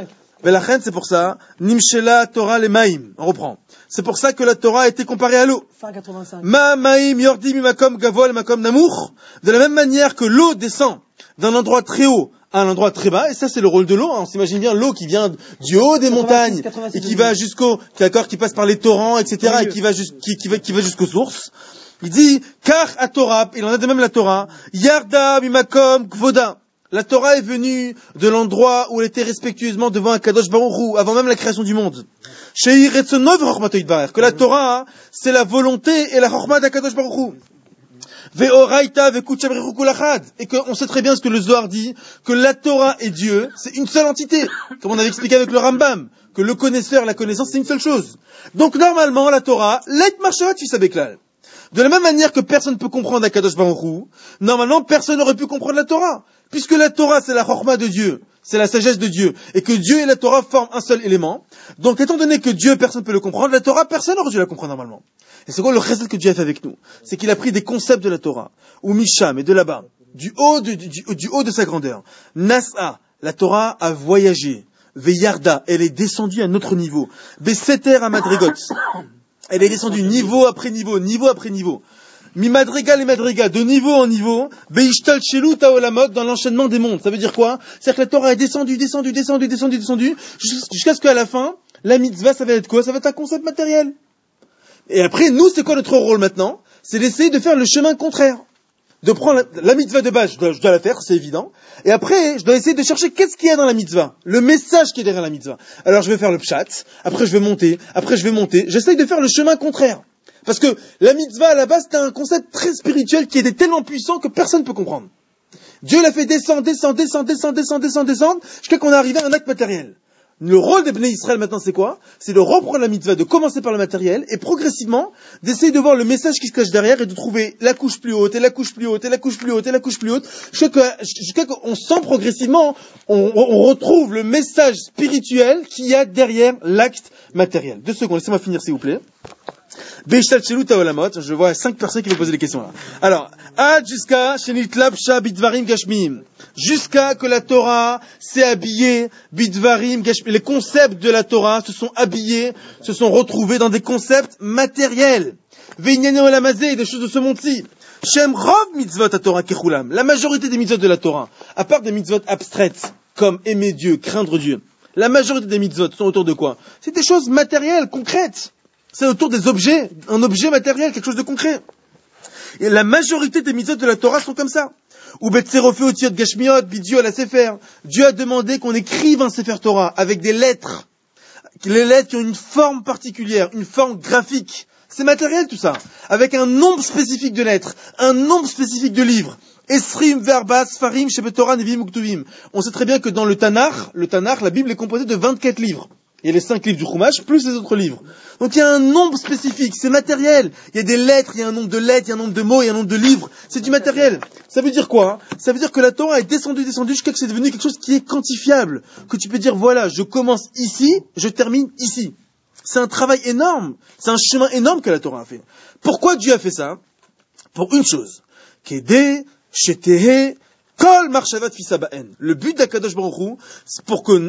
ça, Nimshela Torah le Maïm. On reprend. C'est pour ça que la Torah a été comparée à l'eau. Ma Maïm Yordi Mimakom Gavol Makom Namour. De la même manière que l'eau descend d'un endroit très haut à un endroit très bas, et ça c'est le rôle de l'eau. On s'imagine bien l'eau qui vient du haut des montagnes et qui va qui passe par les torrents, etc., et qui va jusqu'aux sources. Il dit Kar à Torah, il en a de même la Torah, Yarda Mimakom Kvoda. La Torah est venue de l'endroit où elle était respectueusement devant un Kadosh Baruch Hu, avant même la création du monde. Que la Torah, c'est la volonté et la chorma d'Akadosh Baruch Hu. Et qu'on sait très bien ce que le Zohar dit, que la Torah et Dieu, c'est une seule entité. Comme on avait expliqué avec le Rambam, que le connaisseur et la connaissance, c'est une seule chose. Donc normalement, la Torah, l'et marchavat fi sabeklal. De la même manière que personne ne peut comprendre Akadosh Baruch Hu, normalement, personne n'aurait pu comprendre la Torah. Puisque la Torah, c'est la chorma de Dieu, c'est la sagesse de Dieu, et que Dieu et la Torah forment un seul élément. Donc, étant donné que Dieu, personne ne peut le comprendre, la Torah, personne n'aurait dû la comprendre normalement. Et c'est quoi le chesed que Dieu a fait avec nous? C'est qu'il a pris des concepts de la Torah, ou Misham, et de là-bas, du haut de sa grandeur. Nasa, la Torah a voyagé. Veyarda, elle est descendue à notre niveau. Beseter à Madrigot, elle est descendue niveau après niveau, niveau après niveau. Mi madriga les madriga, de niveau en niveau, beishtal shelu taolamot, dans l'enchaînement des mondes. Ça veut dire quoi? C'est-à-dire que la Torah est descendue, jusqu'à ce qu'à la fin, la mitzvah, ça va être quoi? Ça va être un concept matériel. Et après, nous, c'est quoi notre rôle maintenant? C'est d'essayer de faire le chemin contraire. De prendre la mitzvah de base, je dois la faire, c'est évident. Et après, je dois essayer de chercher qu'est-ce qu'il y a dans la mitzvah. Le message qui est derrière la mitzvah. Alors je vais faire le pshat, après je vais monter. J'essaye de faire le chemin contraire. Parce que la mitzvah, à la base, c'était un concept très spirituel qui était tellement puissant que personne ne peut comprendre. Dieu l'a fait descendre, jusqu'à qu'on est arrivé à un acte matériel. Le rôle des Bnei Israël maintenant, c'est quoi? C'est de reprendre la mitzvah, de commencer par le matériel, et progressivement, d'essayer de voir le message qui se cache derrière, et de trouver la couche plus haute, jusqu'à qu'on sent progressivement, on retrouve le message spirituel qu'il y a derrière l'acte matériel. 2 secondes, laissez-moi finir s'il vous plaît. Je vois 5 personnes qui vont poser des questions là. Alors, jusqu'à que la Torah s'est habillée, bidvarim gashmim, les concepts de la Torah se sont habillés, se sont retrouvés dans des concepts matériels. Veinyane olamazé, des choses de ce monde-ci. Shem rov mitzvot à Torah kechulam, la majorité des mitzvot de la Torah, à part des mitzvot abstraites, comme aimer Dieu, craindre Dieu, la majorité des mitzvot sont autour de quoi? C'est des choses matérielles, concrètes. C'est autour des objets, un objet matériel, quelque chose de concret. Et la majorité des mitzvot de la Torah sont comme ça. Ou betserofé otiot gashmiot, bidio à la sefer. Dieu a demandé qu'on écrive un sefer Torah avec des lettres. Les lettres qui ont une forme particulière, une forme graphique. C'est matériel tout ça. Avec un nombre spécifique de lettres, un nombre spécifique de livres. Esrim, verbas, farim, shebetorah, nevim, uktuvim. On sait très bien que dans le Tanakh, la Bible est composée de 24 livres. Il y a les 5 livres du Chumash, plus les autres livres. Donc il y a un nombre spécifique, c'est matériel. Il y a des lettres, il y a un nombre de lettres, il y a un nombre de mots, il y a un nombre de livres. C'est du matériel. Ça veut dire quoi? Ça veut dire que la Torah est descendue jusqu'à ce que c'est devenu quelque chose qui est quantifiable. Que tu peux dire, voilà, je commence ici, je termine ici. C'est un travail énorme. C'est un chemin énorme que la Torah a fait. Pourquoi Dieu a fait ça? Pour une chose. Kedé, shetehe, kol marshavat fisaba'en. Le but d'Akadosh Baruch Hu, c'est pour que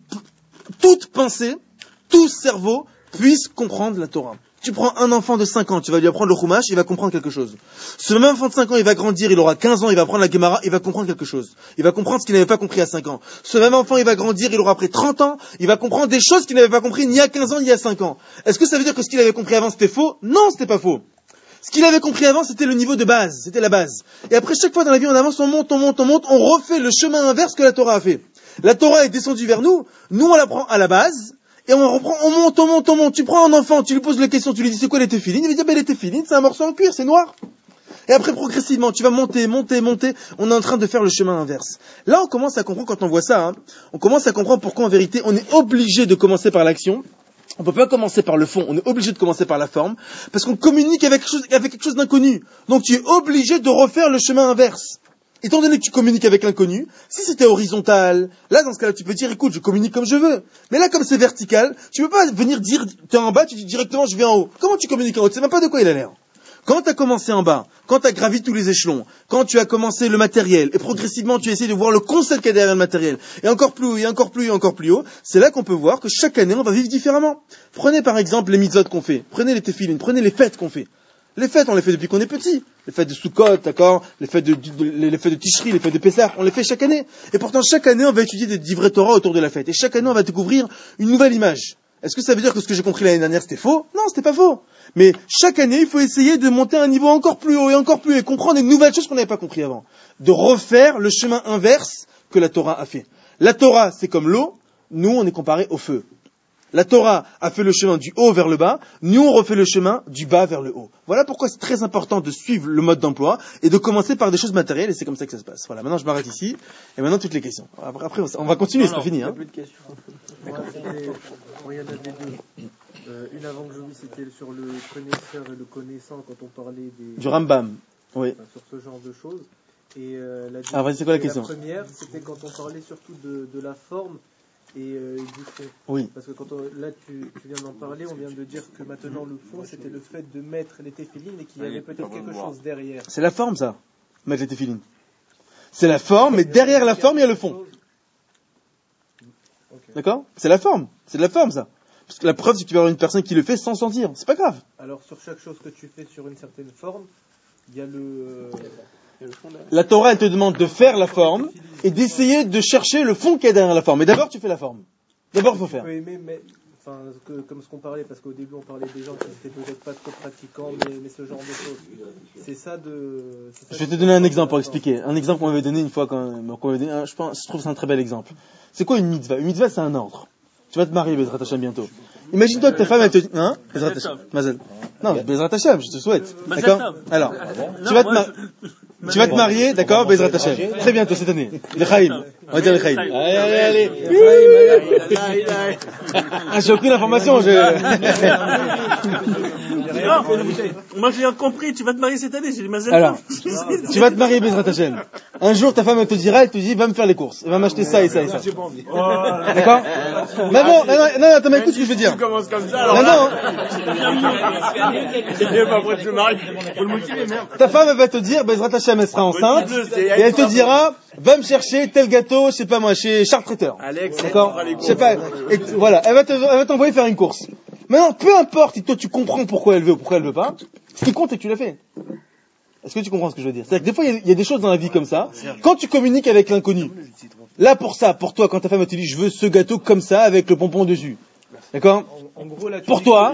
toute pensée, tout cerveau puisse comprendre la Torah. Tu prends un enfant de 5 ans, tu vas lui apprendre le Chumash, il va comprendre quelque chose. Ce même enfant de 5 ans, il va grandir, il aura 15 ans, il va apprendre la Gemara, il va comprendre quelque chose. Il va comprendre ce qu'il n'avait pas compris à 5 ans. Ce même enfant, il va grandir, il aura après 30 ans, il va comprendre des choses qu'il n'avait pas compris ni à 15 ans, ni à 5 ans. Est-ce que ça veut dire que ce qu'il avait compris avant, c'était faux? Non, c'était pas faux. Ce qu'il avait compris avant, c'était le niveau de base, c'était la base. Et après, chaque fois dans la vie, on avance, on monte, on refait le chemin inverse que la Torah a fait. La Torah est descendue vers nous, on la prend à la base, et on reprend, on monte. Tu prends un enfant, tu lui poses la question, tu lui dis c'est quoi les téphilines, il va dire les téphilines, c'est un morceau en cuir, c'est noir. Et après, progressivement, tu vas monter, on est en train de faire le chemin inverse. Là, on commence à comprendre, quand on voit ça, on commence à comprendre pourquoi en vérité, on est obligé de commencer par l'action. On peut pas commencer par le fond, on est obligé de commencer par la forme, parce qu'on communique avec quelque chose d'inconnu. Donc tu es obligé de refaire le chemin inverse. Étant donné que tu communiques avec l'inconnu, si c'était horizontal, là dans ce cas-là tu peux dire écoute je communique comme je veux. Mais là comme c'est vertical, tu peux pas venir dire t'es en bas, tu dis directement je vais en haut. Comment tu communiques en haut? Tu sais même pas de quoi il a l'air. Quand tu as commencé en bas, quand tu as gravi tous les échelons, quand tu as commencé le matériel, et progressivement tu essaies de voir le concept qu'il y a derrière le matériel, et encore plus haut, c'est là qu'on peut voir que chaque année on va vivre différemment. Prenez par exemple les mitzvot qu'on fait, prenez les téphilines, prenez les fêtes qu'on fait. Les fêtes, on les fait depuis qu'on est petit. Les fêtes de Sukkot, d'accord, les fêtes de Tishri, les fêtes de Pessah, on les fait chaque année. Et pourtant, chaque année, on va étudier des livrets Torah autour de la fête. Et chaque année, on va découvrir une nouvelle image. Est-ce que ça veut dire que ce que j'ai compris l'année dernière, c'était faux? Non, c'était pas faux. Mais chaque année, il faut essayer de monter à un niveau encore plus haut, et comprendre des nouvelles choses qu'on n'avait pas compris avant. De refaire le chemin inverse que la Torah a fait. La Torah, c'est comme l'eau. Nous, on est comparé au feu. La Torah a fait le chemin du haut vers le bas, nous on refait le chemin du bas vers le haut. Voilà pourquoi c'est très important de suivre le mode d'emploi et de commencer par des choses matérielles et c'est comme ça que ça se passe. Voilà, maintenant je m'arrête ici et maintenant toutes les questions. Après on va continuer, c'est pas fini. Hein. Plus de questions. D'accord, il y en avait deux. Une avant que j'oublie, c'était sur le connaisseur et le connaissant quand on parlait du Rambam. Oui. Enfin, sur ce genre de choses. Et vas-y, c'est quoi la question? La première, c'était quand on parlait surtout de la forme. Et du fond. Oui. Parce que là tu viens d'en parler, on vient de dire que maintenant le fond c'était le fait de mettre les téphilines et qu'il y avait peut-être quelque chose derrière. C'est la forme ça, mettre les téphilines. C'est la forme, mais derrière la forme il y a le fond. Okay. D'accord? C'est la forme ça. Parce que la preuve c'est que tu vas avoir une personne qui le fait sans sentir, c'est pas grave. Alors sur chaque chose que tu fais sur une certaine forme, Il y a le La Torah, elle te demande de faire la forme et d'essayer de chercher le fond qu'il y a derrière la forme. Mais d'abord, tu fais la forme. D'abord, il faut faire. peut aimer, mais comme ce qu'on parlait, parce qu'au début on parlait des gens qui n'étaient peut-être pas trop pratiquants, mais ce genre de choses. C'est ça de. Je vais te donner un exemple pour expliquer. Un exemple qu'on m'avait donné une fois qu'on m'avait donné. Je trouve que c'est un très bel exemple. C'est quoi une mitzvah? Une mitzvah, c'est un ordre. Tu vas te marier, Bezrat Hashem, bientôt. Imagine-toi que ta femme, elle te dit, hein? Bezrat Hashem. Mazel. Non, Bezrat Hashem, je te souhaite. D'accord? Alors, tu vas te marier, d'accord, Bezrat Hashem. Très bientôt, cette année. Les Chaïm. On va dire les Chaïm. Allez. Ah, j'ai aucune information, Non, moi j'ai compris, tu vas te marier cette année, j'ai dit Mazel Alors, Tov. tu vas te marier, Bezrat Hashem. Un jour, ta femme, elle te dit, va me faire les courses. Elle va m'acheter ça et ça et ça. D'accord? Non, attends, mais écoute ce que je veux dire. Tu commences comme ça, alors. Non. Ta femme, elle va te dire, Bezrat Hashem, elle sera enceinte, et elle te dira, va me chercher tel gâteau, je sais pas moi, chez Charles Traiteur. D'accord? Je sais pas. Et voilà, elle va t'envoyer faire une course. Maintenant, peu importe si toi tu comprends pourquoi elle veut ou pourquoi elle veut pas, ce qui compte c'est que tu l'as fait. Est-ce que tu comprends ce que je veux dire? C'est-à-dire que des fois, il y a des choses dans la vie comme ça. Quand tu communiques avec l'inconnu, là pour toi, quand ta femme te dit, je veux ce gâteau comme ça, avec le pompon dessus. D'accord? En gros, là, Pour toi,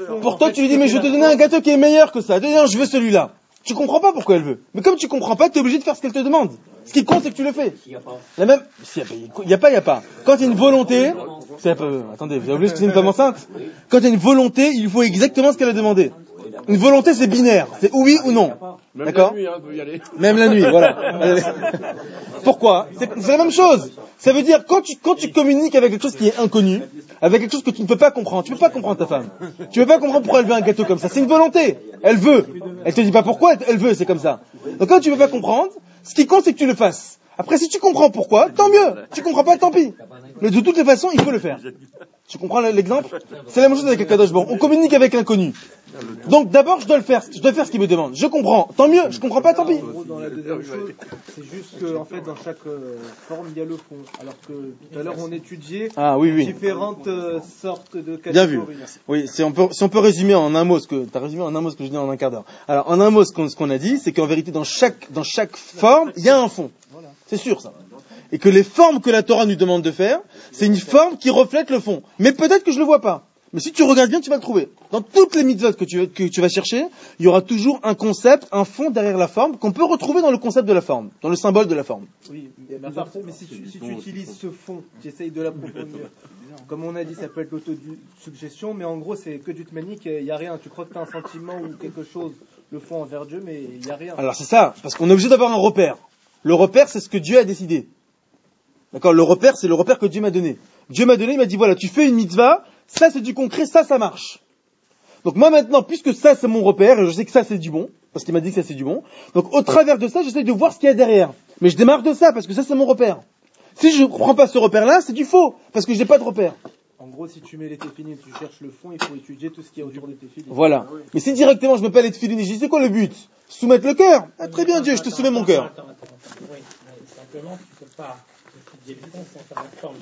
tu lui dis, mais je vais te donner un gâteau qui est meilleur que ça. Non, je veux celui-là. Tu comprends pas pourquoi elle veut. Mais comme tu comprends pas, tu es obligé de faire ce qu'elle te demande. Ce qui compte, c'est que tu le fais. La même, il y a pas. Quand il y a une volonté, attendez, vous avez oublié que c'est une femme enceinte? Quand il y a une volonté, il faut exactement ce qu'elle a demandé. Une volonté, c'est binaire. C'est oui ou non. D'accord? Même la nuit, voilà. Pourquoi? C'est la même chose. Ça veut dire, quand tu communiques avec quelque chose qui est inconnu, avec quelque chose que tu ne peux pas comprendre, tu peux pas comprendre ta femme. Tu peux pas comprendre pourquoi elle veut un gâteau comme ça. C'est une volonté. Elle veut. Elle te dit pas pourquoi, elle veut, c'est comme ça. Donc quand tu peux pas comprendre, ce qui compte, c'est que tu le fasses. Après, si tu comprends pourquoi, tant mieux. Tu comprends pas, tant pis. Mais de toutes les façons, il faut le faire. Tu comprends l'exemple? C'est la même chose avec le Kadosh Baruch Hu. On communique avec l'inconnu. Donc d'abord, je dois faire ce qu'il me demande. Je comprends, tant mieux. Je comprends pas, tant pis. Dans la deuxième chose, c'est juste que, en fait, dans chaque forme, il y a le fond. Alors que tout à l'heure, on étudiait différentes sortes de catégories. Bien vu. Oui, si on peut résumer en un mot t'as résumé en un mot ce que je dis en un quart d'heure. Alors, en un mot, ce qu'on a dit, c'est qu'en vérité, dans chaque forme, il y a un fond. Voilà. C'est sûr, ça. Et que les formes que la Torah nous demande de faire, c'est une forme qui reflète le fond. Mais peut-être que je le vois pas. Mais si tu regardes bien, tu vas le trouver. Dans toutes les mitzvot que tu vas chercher, il y aura toujours un concept, un fond derrière la forme, qu'on peut retrouver dans le concept de la forme, dans le symbole de la forme. Oui, mais si tu utilises ce fond, tu essayes de l'approfondir. Comme on a dit, ça peut être l'autosuggestion, mais en gros, c'est que du tmanique, il n'y a rien. Tu crois que tu as un sentiment ou quelque chose, le fond envers Dieu, mais il n'y a rien. Alors c'est ça, parce qu'on est obligé d'avoir un repère. Le repère, c'est ce que Dieu a décidé. D'accord? Le repère, c'est le repère que Dieu m'a donné. Dieu m'a donné, il m'a dit, voilà, tu fais une mitzvah, ça c'est du concret, ça marche. Donc moi maintenant, puisque ça c'est mon repère, et je sais que ça c'est du bon, parce qu'il m'a dit que ça c'est du bon, donc au travers de ça, j'essaie de voir ce qu'il y a derrière. Mais je démarre de ça, parce que ça c'est mon repère. Si je ne prends pas ce repère-là, c'est du faux, parce que je n'ai pas de repère. En gros, si tu mets les téphilines, tu cherches le fond, il faut étudier tout ce qui est autour des téphilines. Voilà. Mais si directement je mets pas les téphilines et je dis, c'est quoi le but? Soumettre le cœur. Ah, très bien Dieu, je te soumets mon cœur. Oui, simplement, tu ne peux pas étudier le fond sans faire la forme.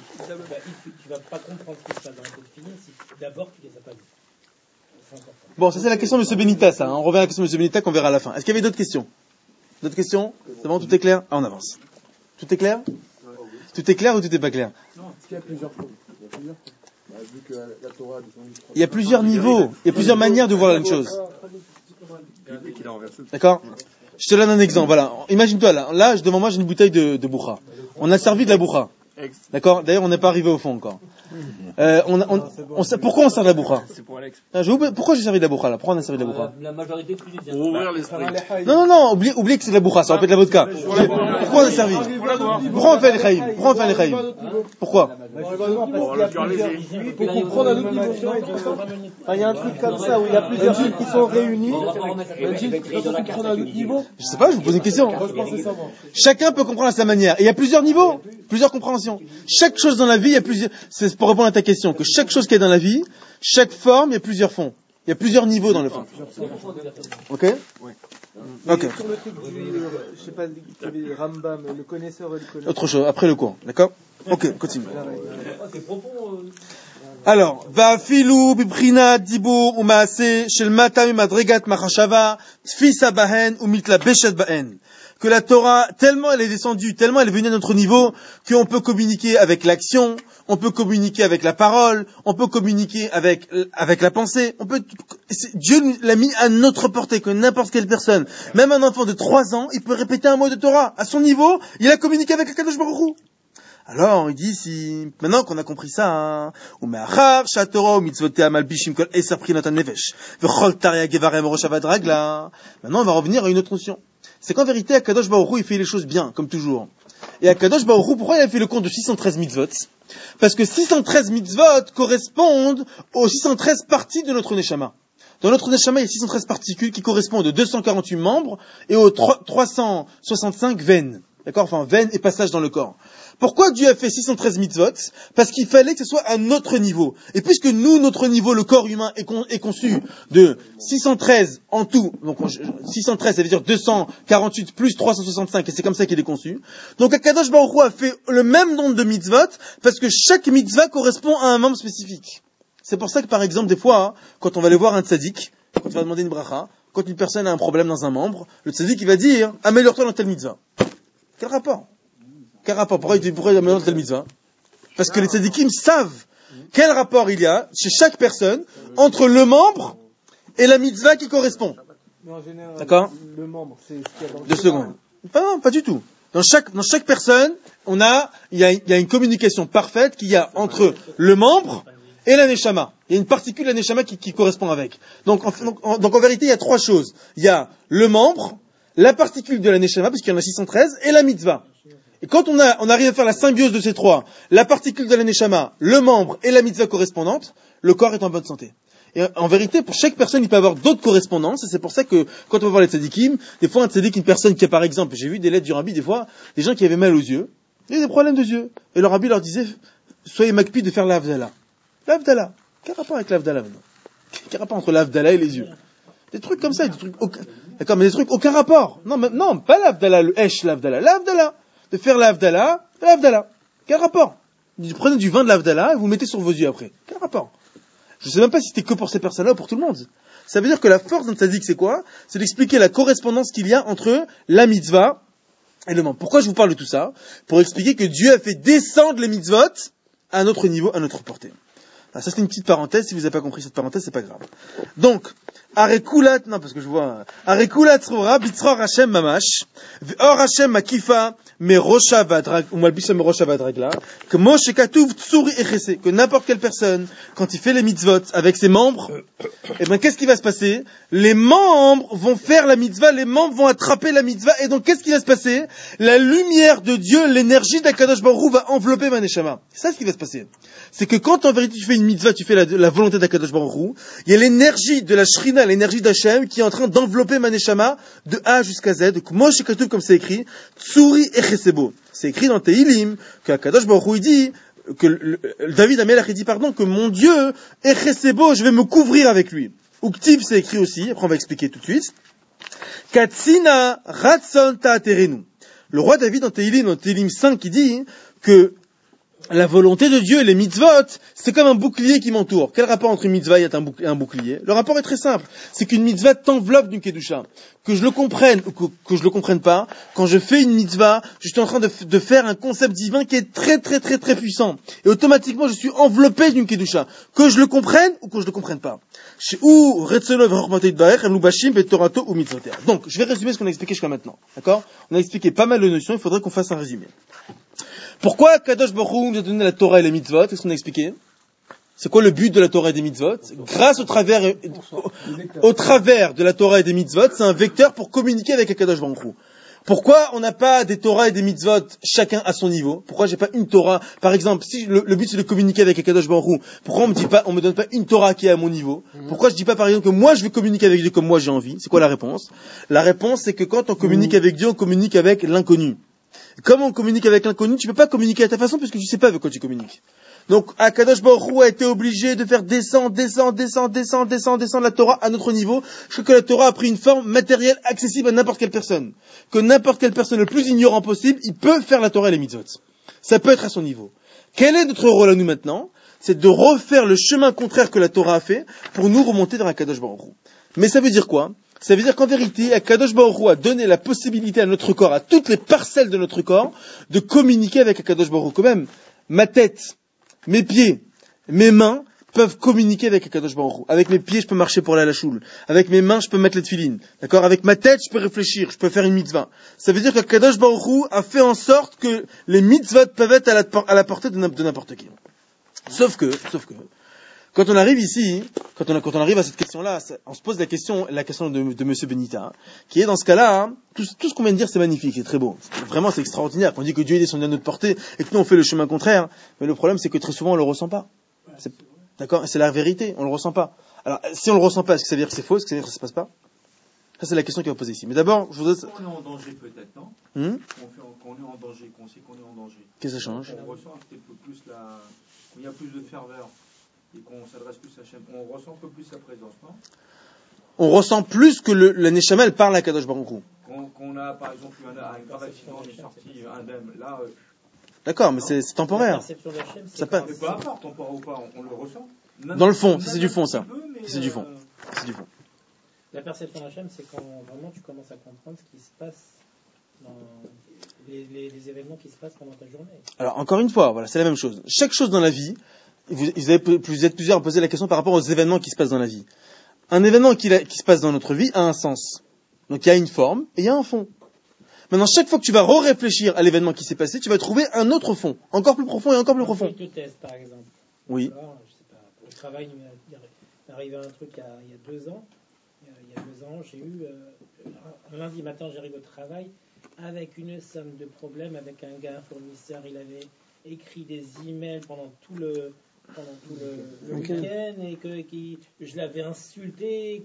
Tu vas pas comprendre ce qui se passe dans les téphilines si d'abord tu les as pas vus. Bon, ça c'est la question de M. Benita, ça. On revient à la question de M. Benita qu'on verra à la fin. Est-ce qu'il y avait d'autres questions? D'autres questions? C'est bon, tout est clair? Ah, on avance. Tout est clair? Tout est clair ou tout est pas clair? Non, parce qu'il y a plusieurs fois. Il y a plusieurs niveaux, il y a plusieurs manières de voir la même chose. D'accord? Je te donne un exemple, voilà. Imagine-toi, là, devant moi, j'ai une bouteille de boucha. On a servi de la boucha. D'accord? D'ailleurs, on n'est pas arrivé au fond encore. Pourquoi on sert de la boucha? C'est pour Alex. Pourquoi j'ai servi de la boucha là? Pourquoi on a servi de la boucha? La majorité plus Pour ouvrir l'esprit. Non, oubliez que c'est de la boucha, ça rappelle de la vodka. Pourquoi on a servi? Pourquoi on fait les chaïm? Pourquoi? Pour comprendre à notre niveau. Il y a un truc comme ça où il y a plusieurs choses qui sont réunies. Je sais pas, je vous pose une question. Chacun peut comprendre à sa manière. Et il y a plusieurs niveaux, plusieurs compréhensions. Chaque chose dans la vie, il y a plusieurs. C'est pour répondre à ta question, que chaque chose qui est dans la vie, chaque forme, il y a plusieurs fonds. Il y a plusieurs niveaux dans le fond. Ok? Oui. Ok. Sur le truc je sais pas, Rambam, le connaisseur et le connaisseur. Autre chose, après le cours, d'accord? Ok, continue. Alors, Va'afilu bibchina dibur u'maaseh shel mata mimadregat machashava tfisa bahen u'mitlabeshet bahen. Que la Torah, tellement elle est descendue, tellement elle est venue à notre niveau, qu'on peut communiquer avec l'action, on peut communiquer avec la parole, on peut communiquer avec la pensée, Dieu l'a mis à notre portée, que n'importe quelle personne, même un enfant de 3 ans, il peut répéter un mot de Torah. À son niveau, il a communiqué avec Akadosh Baruch Hu. Alors, il dit maintenant qu'on a compris ça, maintenant on va revenir à une autre notion. C'est qu'en vérité, Akadosh Baruch Hu, il fait les choses bien, comme toujours. Et Akadosh Baruch Hu, pourquoi il a fait le compte de 613 mitzvot? Parce que 613 mitzvot correspondent aux 613 parties de notre Neshama. Dans notre Neshama, il y a 613 particules qui correspondent aux 248 membres et aux 365 veines. D'accord? Enfin, veines et passages dans le corps. Pourquoi Dieu a fait 613 mitzvot? Parce qu'il fallait que ce soit à notre niveau. Et puisque nous, notre niveau, le corps humain, est conçu de 613 en tout, donc 613, ça veut dire 248 plus 365, et c'est comme ça qu'il est conçu. Donc Akadosh Baruch Hu a fait le même nombre de mitzvot, parce que chaque mitzvah correspond à un membre spécifique. C'est pour ça que, par exemple, des fois, quand on va aller voir un tzaddik, quand on va demander une bracha, quand une personne a un problème dans un membre, le tzaddik, il va dire, améliore-toi dans telle mitzvah. Quel rapport? Pourquoi il améliore telle mitzvah? Parce que les tzadikim savent quel rapport il y a chez chaque personne entre le membre et la mitzvah qui correspond. D'accord? Le membre, c'est ce qu'il y a dans le 2 secondes. Non, pas du tout. Dans chaque personne, il y a une communication parfaite qu'il y a entre le membre et la neshama. Il y a une particule de la neshama qui correspond avec. Donc en vérité, il y a 3 choses. Il y a le membre, la particule de la neshama, puisqu'il y en a 613, et la mitzvah. Et quand on arrive à faire la symbiose de ces 3, la particule de la neshama, le membre et la mitzvah correspondante, le corps est en bonne santé. Et en vérité, pour chaque personne, il peut avoir d'autres correspondances, et c'est pour ça que, quand on va voir les tzadikim, des fois un tzadik, une personne qui a, par exemple, j'ai vu des lettres du rabbi, des fois, des gens qui avaient mal aux yeux, ils avaient des problèmes de yeux. Et le rabbi leur disait, soyez makpi de faire l'avdala. L'avdala. Quel rapport avec l'avdala maintenant? Quel rapport entre l'avdala et les yeux? Des trucs comme ça, d'accord, mais des trucs, aucun rapport. Non, pas l'avdala, le hesh, l'avdala. De faire l'avdala. Quel rapport? Vous prenez du vin de l'avdala et vous mettez sur vos yeux après. Quel rapport? Je ne sais même pas si c'était que pour ces personnes-là ou pour tout le monde. Ça veut dire que la force d'un tzaddik, c'est quoi? C'est d'expliquer la correspondance qu'il y a entre la mitzvah et le membre. Pourquoi je vous parle de tout ça? Pour expliquer que Dieu a fait descendre les mitzvot à notre niveau, à notre portée. Alors ça c'est une petite parenthèse, si vous n'avez pas compris cette parenthèse, c'est pas grave. Donc, Arekulat, non parce que je vois, Arekulat Tzrora, Bitzror Hashem Mamash, Or Hashem Makifa, Merosha Vadrag, ou Malbisa Merosha Vadragla, que Moshe Katuv Tsuri Echese, que n'importe quelle personne, quand il fait les mitzvot avec ses membres, eh ben qu'est-ce qui va se passer? Les membres vont faire la mitzvah, les membres vont attraper la mitzvah, et donc qu'est-ce qui va se passer? La lumière de Dieu, l'énergie d'Akadosh Baruch Hu va envelopper ma neshama. C'est ça ce qui va se passer. C'est que quand en vérité tu fais une mitzvah, tu fais la volonté d'Akadosh Baruch Hu, il y a l'énergie de la Shrina, l'énergie d'Hachem qui est en train d'envelopper ma neshama de A jusqu'à Z. Donc Moshe Katuv, comme c'est écrit, Tsuri Echesebo. C'est écrit dans Tehilim que Akadosh Baruch Hu il dit que David Amelach dit que mon Dieu Echesebo, je vais me couvrir avec lui. Uktiv c'est écrit aussi, après on va expliquer tout de suite. Katsina Ratson Ta'aterenu. Le roi David dans Tehilim 5 qui dit que la volonté de Dieu et les mitzvot, c'est comme un bouclier qui m'entoure. Quel rapport entre une mitzvah et un bouclier? Le rapport est très simple. C'est qu'une mitzvah t'enveloppe d'une kedusha. Que je le comprenne ou que je le comprenne pas, quand je fais une mitzvah, je suis en train de faire un concept divin qui est très très très très puissant. Et automatiquement, je suis enveloppé d'une kedusha. Que je le comprenne ou que je le comprenne pas. Donc, je vais résumer ce qu'on a expliqué jusqu'à maintenant. D'accord? On a expliqué pas mal de notions, il faudrait qu'on fasse un résumé. Pourquoi Kadosh Baruch Hu nous a donné la Torah et les mitzvot? Qu'est-ce qu'on a expliqué? C'est quoi le but de la Torah et des mitzvot? Grâce au travers de la Torah et des mitzvot, c'est un vecteur pour communiquer avec Kadosh Baruch Hu. Pourquoi on n'a pas des Torah et des mitzvot chacun à son niveau? Pourquoi j'ai pas une Torah? Par exemple, si le but c'est de communiquer avec Kadosh Baruch Hu, pourquoi on me donne pas une Torah qui est à mon niveau? Pourquoi je dis pas par exemple que moi je vais communiquer avec Dieu comme moi j'ai envie? C'est quoi la réponse? La réponse c'est que quand on communique avec Dieu, on communique avec l'inconnu. Comme on communique avec l'inconnu, tu peux pas communiquer à ta façon puisque tu sais pas avec quoi tu communiques. Donc, Akadosh Baruch Hu a été obligé de faire descendre la Torah à notre niveau, jusqu'à que la Torah a pris une forme matérielle accessible à n'importe quelle personne. Que n'importe quelle personne le plus ignorant possible, il peut faire la Torah et les mitzvot. Ça peut être à son niveau. Quel est notre rôle à nous maintenant? c'est de refaire le chemin contraire que la Torah a fait pour nous remonter vers Akadosh Baruch Hu. Mais ça veut dire quoi? Ça veut dire qu'en vérité, Akadosh Baruch Hu a donné la possibilité à notre corps, à toutes les parcelles de notre corps, de communiquer avec Akadosh Baruch Hu. Quand même, ma tête, mes pieds, mes mains peuvent communiquer avec Akadosh Baruch Hu. Avec mes pieds, je peux marcher pour aller à la choule. Avec mes mains, je peux mettre les tefilines. D'accord? Avec ma tête, je peux réfléchir, je peux faire une mitzvah. Ça veut dire qu'Akadosh Baruch Hu a fait en sorte que les mitzvahs peuvent être à la portée de n'importe qui. Sauf que, quand on arrive ici, quand on arrive à cette question-là, on se pose la question de Monsieur Benita, qui est dans ce cas-là, tout ce qu'on vient de dire, c'est magnifique, c'est très beau. Vraiment, c'est extraordinaire. Quand on dit que Dieu est son à notre portée, et que nous on fait le chemin contraire. Mais le problème, c'est que très souvent, on le ressent pas. D'accord? C'est la vérité, on le ressent pas. Alors, si on le ressent pas, est-ce que ça veut dire que c'est faux? Est-ce que ça veut dire que ça se passe pas? Ça, c'est la question qui va poser ici. Mais d'abord, je voudrais... On est en danger peut-être, non? Qu'on est en danger, qu'on sait qu'on est en danger. Qu'est-ce que ça change? On ressent un petit peu plus il y a plus de ferveur et qu'on s'adresse plus à Hachem. On ressent un peu plus sa présence, non? On ressent plus que la Neshama, elle parle à Kadosh Baruch Hu. Qu'on a, par exemple, eu un accident, j'ai sorti indemne. Là, d'accord, mais c'est temporaire. Ça passe. Peu importe, temporaire ou pas, on le ressent. Même dans le fond, c'est du fond, ça. C'est du fond. C'est du fond. La perception d'Hachem, c'est quand vraiment tu commences à comprendre ce qui se passe dans les événements qui se passent pendant ta journée. Alors, encore une fois, voilà, c'est la même chose. Chaque chose dans la vie, vous êtes plusieurs à poser la question par rapport aux événements qui se passent dans la vie. Un événement qui se passe dans notre vie a un sens. Donc, il y a une forme et il y a un fond. Maintenant, chaque fois que tu vas réfléchir à l'événement qui s'est passé, tu vas trouver un autre fond, encore plus profond et encore plus profond. Je te teste, par exemple. Oui. Alors, je sais pas, au travail, il m'est arrivé un truc il y a 2 ans. Il y a 2 ans, j'ai eu un lundi matin, j'arrive au travail avec une somme de problèmes avec un gars, un fournisseur. Il avait écrit des emails pendant tout le week-end et que je l'avais insulté,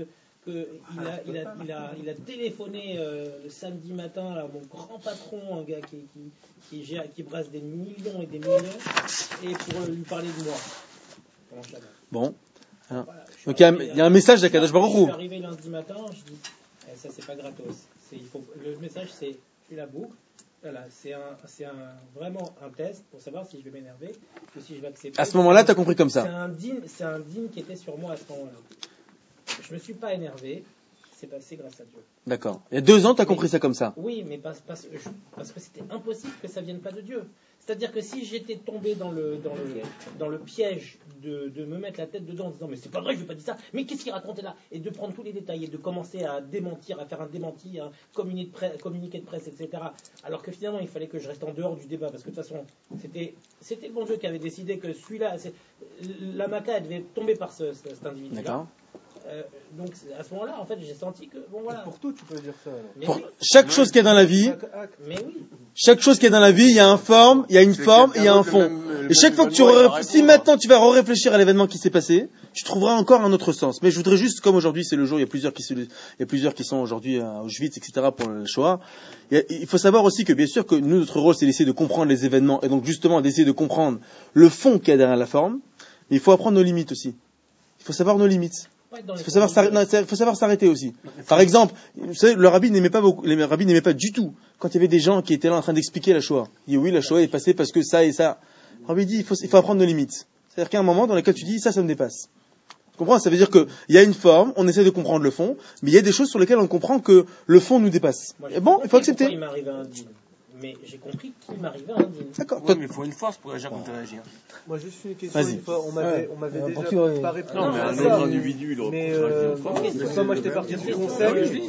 il a téléphoné le samedi matin à mon grand patron, un gars qui brasse des millions et des millions, et pour lui parler de moi. Bon. Voilà, donc il y a un message d'Akadosh Baruch Hu. Je suis arrivé lundi matin, je dis ça c'est pas gratos. Le message c'est tu la boucles. Voilà, c'est vraiment un test pour savoir si je vais m'énerver ou si je vais accepter. À ce moment-là, tu as compris comme ça. C'est un dîme qui était sur moi à ce moment-là. Je me suis pas énervé, c'est passé grâce à Dieu. D'accord. Il y a 2 ans, tu as compris ça comme ça. Oui, mais parce que c'était impossible que ça vienne pas de Dieu. C'est-à-dire que si j'étais tombé dans le piège de me mettre la tête dedans en disant mais c'est pas vrai, je vais pas dire ça, mais qu'est-ce qu'il racontait là, et de prendre tous les détails et de commencer à démentir, à faire un démenti, un communiqué de presse, etc. Alors que finalement il fallait que je reste en dehors du débat parce que de toute façon c'était le bon Dieu qui avait décidé que celui-là, la Maca elle devait tomber par cet individu-là. D'accord. Donc à ce moment-là, en fait, j'ai senti que bon voilà. Pour tout, tu peux dire ça. Chaque chose qui est dans la vie, mais oui. Chaque chose qui est dans la vie, il y a une forme et il y a un fond. Et chaque fois que si maintenant tu vas réfléchir à l'événement qui s'est passé, tu trouveras encore un autre sens. Mais je voudrais juste, comme aujourd'hui c'est le jour, il y a plusieurs qui sont aujourd'hui à Auschwitz, etc. pour le Shoah. Il faut savoir aussi que bien sûr que nous, notre rôle c'est d'essayer de comprendre les événements et donc justement d'essayer de comprendre le fond qu'il y a derrière la forme. Mais il faut apprendre nos limites aussi. Il faut savoir nos limites. Il faut savoir s'arrêter aussi. Par exemple, vous savez, les rabbis n'aimaient pas du tout quand il y avait des gens qui étaient là en train d'expliquer la Shoah. Ils disaient oui, la Shoah est passée parce que ça et ça. Le rabbi dit il faut apprendre nos limites. C'est-à-dire qu'il y a un moment dans lequel tu dis ça me dépasse. Tu comprends? Ça veut dire qu'il y a une forme, on essaie de comprendre le fond, mais il y a des choses sur lesquelles on comprend que le fond nous dépasse. Moi, et bon, il faut accepter. Il m'arrive un dîme. Mais j'ai compris qu'il m'arrivait un dîme. D'accord. Ouais, mais il faut une force pour agir quand tu réagis. Moi, juste une question. Une fois, on m'avait déjà pas répondu. Non, mais un autre individu, il mais moi, j'étais parti du conseil.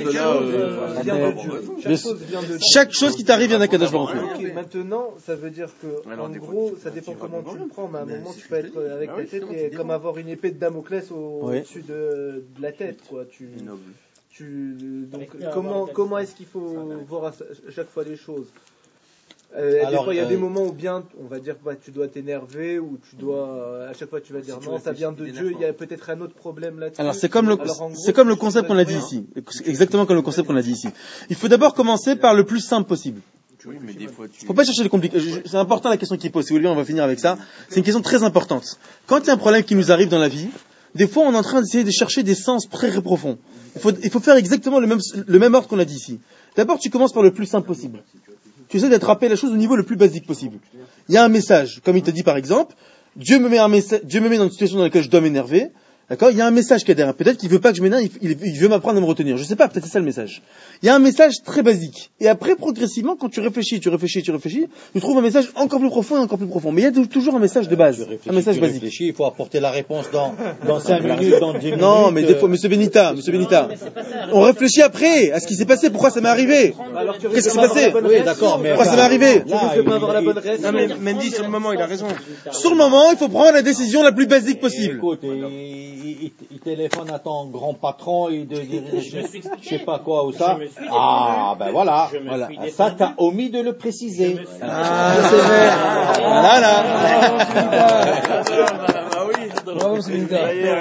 Chaque chose qui t'arrive vient d'Akadosh Baruch Hu. Maintenant, ça veut dire que, en gros, ça dépend comment tu le prends, mais à un moment, tu peux être avec ta tête et comme avoir une épée de Damoclès au-dessus de la tête, quoi. Donc, comment est-ce qu'il faut voir à chaque fois les choses? Des fois, il y a des moments où bien, on va dire, tu dois t'énerver, ou tu dois, à chaque fois, tu vas dire non, ça vient de Dieu. Il y a peut-être un autre problème là-dessus. Alors, c'est comme le concept qu'on a dit ici. Exactement comme le concept qu'on a dit ici. Il faut d'abord commencer par le plus simple possible. Oui, mais des fois, faut pas chercher les compliqués. C'est important la question qui est posée. Si vous voulez, on va finir avec ça. C'est une question très importante. Quand il y a un problème qui nous arrive dans la vie, des fois, on est en train d'essayer de chercher des sens très profonds. Il faut faire exactement le même ordre qu'on a dit ici. D'abord, tu commences par le plus simple possible. Tu essaies d'attraper la chose au niveau le plus basique possible. Il y a un message, comme il te dit par exemple, Dieu me met dans une situation dans laquelle je dois m'énerver. D'accord? Il y a un message qui est derrière. Peut-être qu'il veut pas que je m'énerve, il veut m'apprendre à me retenir. Je sais pas, peut-être c'est ça le message. Il y a un message très basique. Et après, progressivement, quand tu réfléchis, tu trouves un message encore plus profond et encore plus profond. Mais il y a toujours un message de base. Un message basique. Il faut apporter la réponse dans 5 minutes, dans 10 minutes. Non, mais des fois, monsieur Benita. On réfléchit après à ce qui s'est passé, pourquoi ça m'est arrivé. Qu'est-ce qui s'est passé? Oui, d'accord, mais. Pourquoi ça m'est arrivé? Mendy, sur le moment, il a raison. Sur le moment, il faut prendre la décision la plus basique possible. Écoute, il téléphone à ton grand patron, il te dit, je sais pas quoi ou ça. Ah, ben voilà. Ça, t'as omis de le préciser. Ah, c'est vrai. Voilà. Bravo, c'est une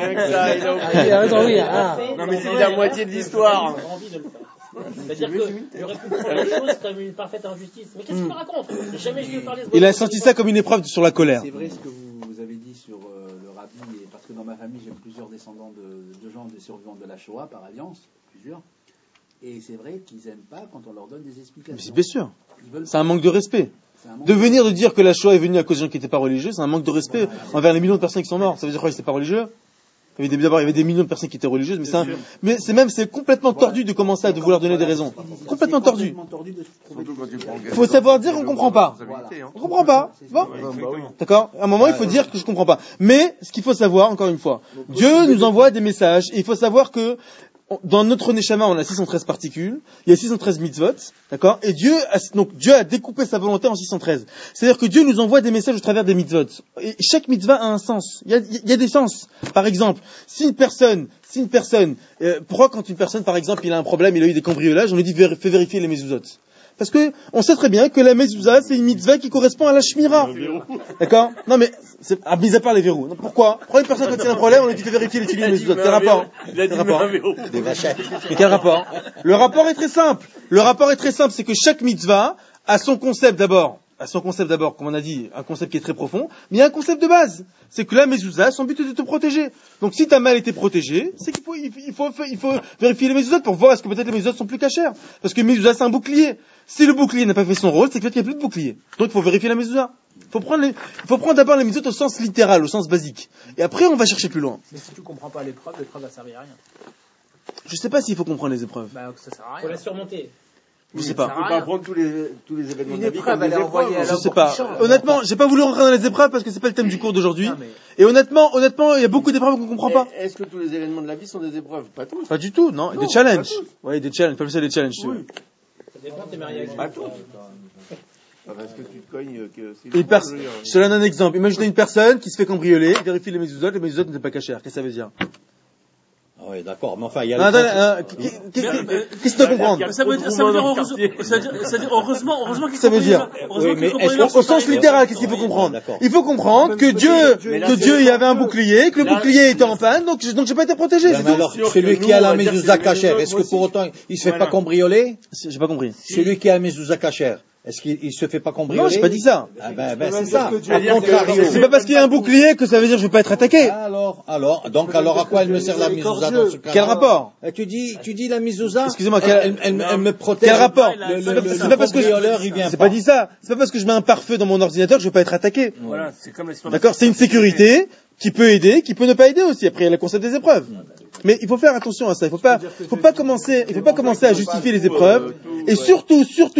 il a raison, oui. Non, mais c'est la moitié de l'histoire. C'est-à-dire que j'aurais pu prendre les choses comme une parfaite injustice. Mais qu'est-ce qu'il me raconte? Jamais je lui ai parlé de Il a senti ça comme une épreuve sur la colère. C'est vrai ce que vous avez dit sur le rabbi, et parce que dans ma famille, j'ai plusieurs descendants de gens, des survivants de la Shoah, par alliance, plusieurs. Et c'est vrai qu'ils n'aiment pas quand on leur donne des explications. Mais c'est bien sûr. C'est un manque de respect. De venir de dire que la Shoah est venue à cause de gens qui n'étaient pas religieux, c'est un manque de respect envers les millions de personnes qui sont mortes. Ça veut dire quoi? Ils n'étaient pas religieux? D'abord, il y avait des millions de personnes qui étaient religieuses, mais c'est complètement tordu de commencer à vouloir donner des raisons. Complètement tordu. Il faut savoir dire qu'on comprend pas. On comprend pas. Bon. D'accord? À un moment, il faut dire que je comprends pas. Mais, ce qu'il faut savoir, encore une fois, Dieu nous envoie des messages, et il faut savoir que dans notre Neshama, on a 613 particules, il y a 613 mitzvot, d'accord? Et Dieu a découpé sa volonté en 613. C'est-à-dire que Dieu nous envoie des messages au travers des mitzvot. Et chaque mitzvah a un sens. Il y a des sens. Par exemple, si une personne, pourquoi quand une personne, par exemple, il a un problème, il a eu des cambriolages, on lui dit fais vérifier les mezuzot? Parce que on sait très bien que la mezouza, c'est une mitzvah qui correspond à la shmira. D'accord? Non mais, mis à part les verrous. Non, pourquoi? Pourquoi une personne quand il y a un problème, on lui dit fais vérifier les tiliers mezuzot? Quel rapport? Quel rapport? Le rapport est très simple. C'est que chaque mitzvah a son concept d'abord, comme on a dit, un concept qui est très profond, mais il y a un concept de base. C'est que la mezouza, son but est de te protéger. Donc si ta mal été protégée, c'est qu'il faut vérifier les mezuzot pour voir est-ce que peut-être les mezuzot sont plus cachères. Parce que mezouza, c'est un bouclier. Si le bouclier n'a pas fait son rôle, c'est qu'il n'y a plus de bouclier. Donc il faut vérifier la mezouza. Il faut prendre d'abord les mezuzot au sens littéral, au sens basique. Et après, on va chercher plus loin. Mais si tu comprends pas l'épreuve va servir à rien. Je sais pas s'il faut comprendre les épreuves. Bah, ça sert à rien. Faut la surmonter. Je sais pas. On peut pas prendre tous les événements de la vie épreuve, comme des elle est envoyée épreuves. à Je sais pas. Honnêtement, j'ai pas voulu rentrer dans les épreuves parce que c'est pas le thème du cours d'aujourd'hui. Et honnêtement, il y a beaucoup d'épreuves qu'on comprend pas. Est-ce que tous les événements de la vie sont des épreuves? Pas tous. Pas du tout, non. Et des challenges. Oui, des challenges. Pas ça des challenges. Ça dépend, t'es marié avec Pas tous. Parce que tu te cognes que c'est. Je te donne un exemple. Imaginez une personne qui se fait cambrioler, vérifie les mezuzot n'étaient pas cachères. Qu'est-ce que ça veut dire? Oui, d'accord, mais enfin, il y a qu'est-ce que tu dois comprendre? Ça veut dire heureusement qu'il Ça veut dire. Au sens littéral, qu'est-ce qu'il faut comprendre? Il faut comprendre que Dieu, il y avait un bouclier, que le bouclier était en panne, donc j'ai pas été protégé. Mais alors, celui qui a la mezouza cachère, est-ce que pour autant, il se fait pas cambrioler? J'ai pas compris. Celui qui a la mezouza cachère, est-ce qu'il se fait pas cambrioler? Non, j'ai pas dit ça. Ah ben c'est ça. C'est pas parce qu'il y a un bouclier que ça veut dire que je vais pas être attaqué. Alors, à quoi elle me sert la mezouza dans ce cas? Quel rapport? Tu dis la mezouza. Excusez-moi, elle me protège. Quel rapport? C'est pas parce que c'est pas dit ça. C'est pas parce que je mets un pare-feu dans mon ordinateur que je vais pas être attaqué. Voilà, c'est comme l'histoire. D'accord? C'est une sécurité qui peut aider, qui peut ne pas aider aussi. Après, il y a le concept des épreuves. Mais il faut faire attention à ça. Il faut pas commencer à justifier les épreuves. Et surtout,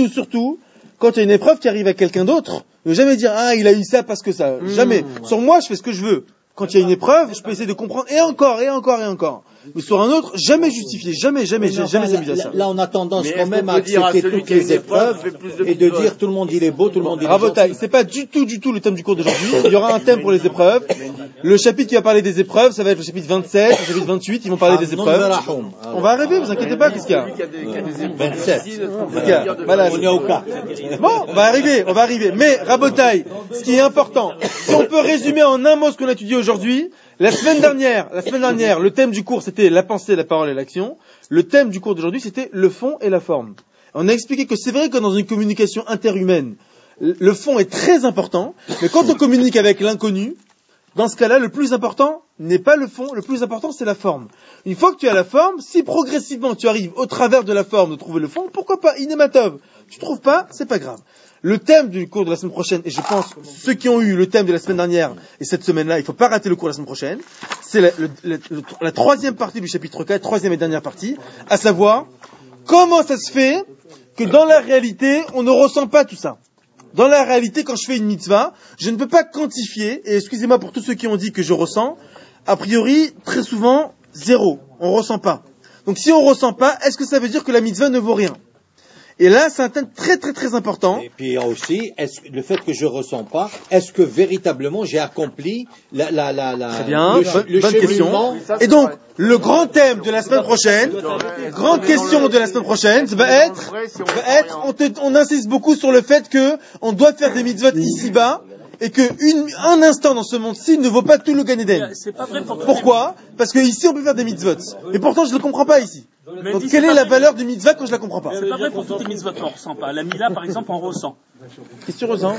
quand il y a une épreuve qui arrive à quelqu'un d'autre, ne jamais dire, il a eu ça parce que ça. Jamais. Sur moi, je fais ce que je veux. Quand il y a une épreuve, je peux essayer de comprendre, et encore. Mais sur un autre, jamais justifier, jamais s'amuser à ça. Là, on a tendance quand même à accepter toutes les épreuves et de dire tout le monde il est beau, tout le monde il est gentil. C'est pas du tout le thème du cours d'aujourd'hui. Il y aura un thème pour les épreuves. Le chapitre qui va parler des épreuves, ça va être le chapitre 27, le chapitre 28, ils vont parler des épreuves. On va arriver, vous inquiétez pas, qu'est-ce qu'il y a? 27. Voilà. On est au cas. Bon, on va arriver. Mais, Rabotaï, ce qui est important, si on peut résumer en un mot ce qu'on a étudié aujourd'hui, la semaine dernière, le thème du cours c'était la pensée, la parole et l'action. Le thème du cours d'aujourd'hui c'était le fond et la forme. On a expliqué que c'est vrai que dans une communication interhumaine, le fond est très important, mais quand on communique avec l'inconnu, dans ce cas-là, le plus important n'est pas le fond, le plus important c'est la forme. Une fois que tu as la forme, si progressivement tu arrives au travers de la forme de trouver le fond, pourquoi pas, inématov. Tu trouves pas, c'est pas grave. le thème du cours de la semaine prochaine, et je pense ceux qui ont eu le thème de la semaine dernière et cette semaine-là, il faut pas rater le cours de la semaine prochaine, c'est la troisième partie du chapitre 4, troisième et dernière partie, à savoir comment ça se fait que dans la réalité, on ne ressent pas tout ça. Dans la réalité, quand je fais une mitzvah, je ne peux pas quantifier, et excusez-moi pour tous ceux qui ont dit que je ressens, a priori, très souvent, zéro. On ressent pas. Donc si on ressent pas, est-ce que ça veut dire que la mitzvah ne vaut rien? Et là, c'est un thème très très très important. Et puis aussi, le fait que je ressens pas, est-ce que véritablement j'ai accompli Très bien, bonne question. Et donc, le grand thème de la semaine prochaine, grande question de la semaine prochaine, va être, on insiste beaucoup sur le fait que on doit faire des mitzvot ici-bas, et que un instant dans ce monde-ci ne vaut pas tout le Gan Eden. Pourquoi? Parce que ici on peut faire des mitzvot. Et pourtant je ne le comprends pas ici. Donc quelle est la valeur du mitzvah quand je la comprends pas? C'est pas vrai pour toutes les mitzvot qu'on ressent pas. La Mila par exemple on ressent. Qu'est-ce que tu ressens?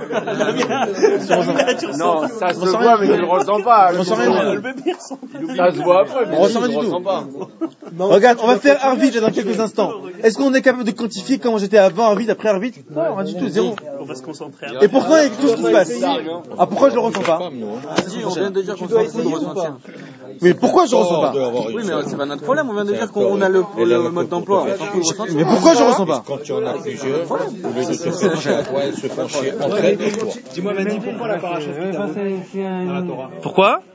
Non, ça se voit mais tu le ressens pas. On ressent rien. Ça se voit après mais on ressent rien du tout. Regarde, on va faire Arvid dans quelques instants. Est-ce qu'on est capable de quantifier comment j'étais avant Arvid, après Arvid? Non, rien du tout, zéro. On va se concentrer. Et pourquoi il y a tout ce qui se passe? Ah, pourquoi je le ressens pas? On vient de dire qu'on s'en fout de ressentir. Mais pourquoi je ressens pas? Oui, mais c'est pas notre problème. On vient de dire qu'on a le mode d'emploi. Mais pourquoi je ressens pas? Quand tu en as plusieurs, au lieu de te faire chier à toi, elle se font chier entre elles et toi. Dis-moi, Mehdi, pourquoi la paracha dans la Torah? Pourquoi?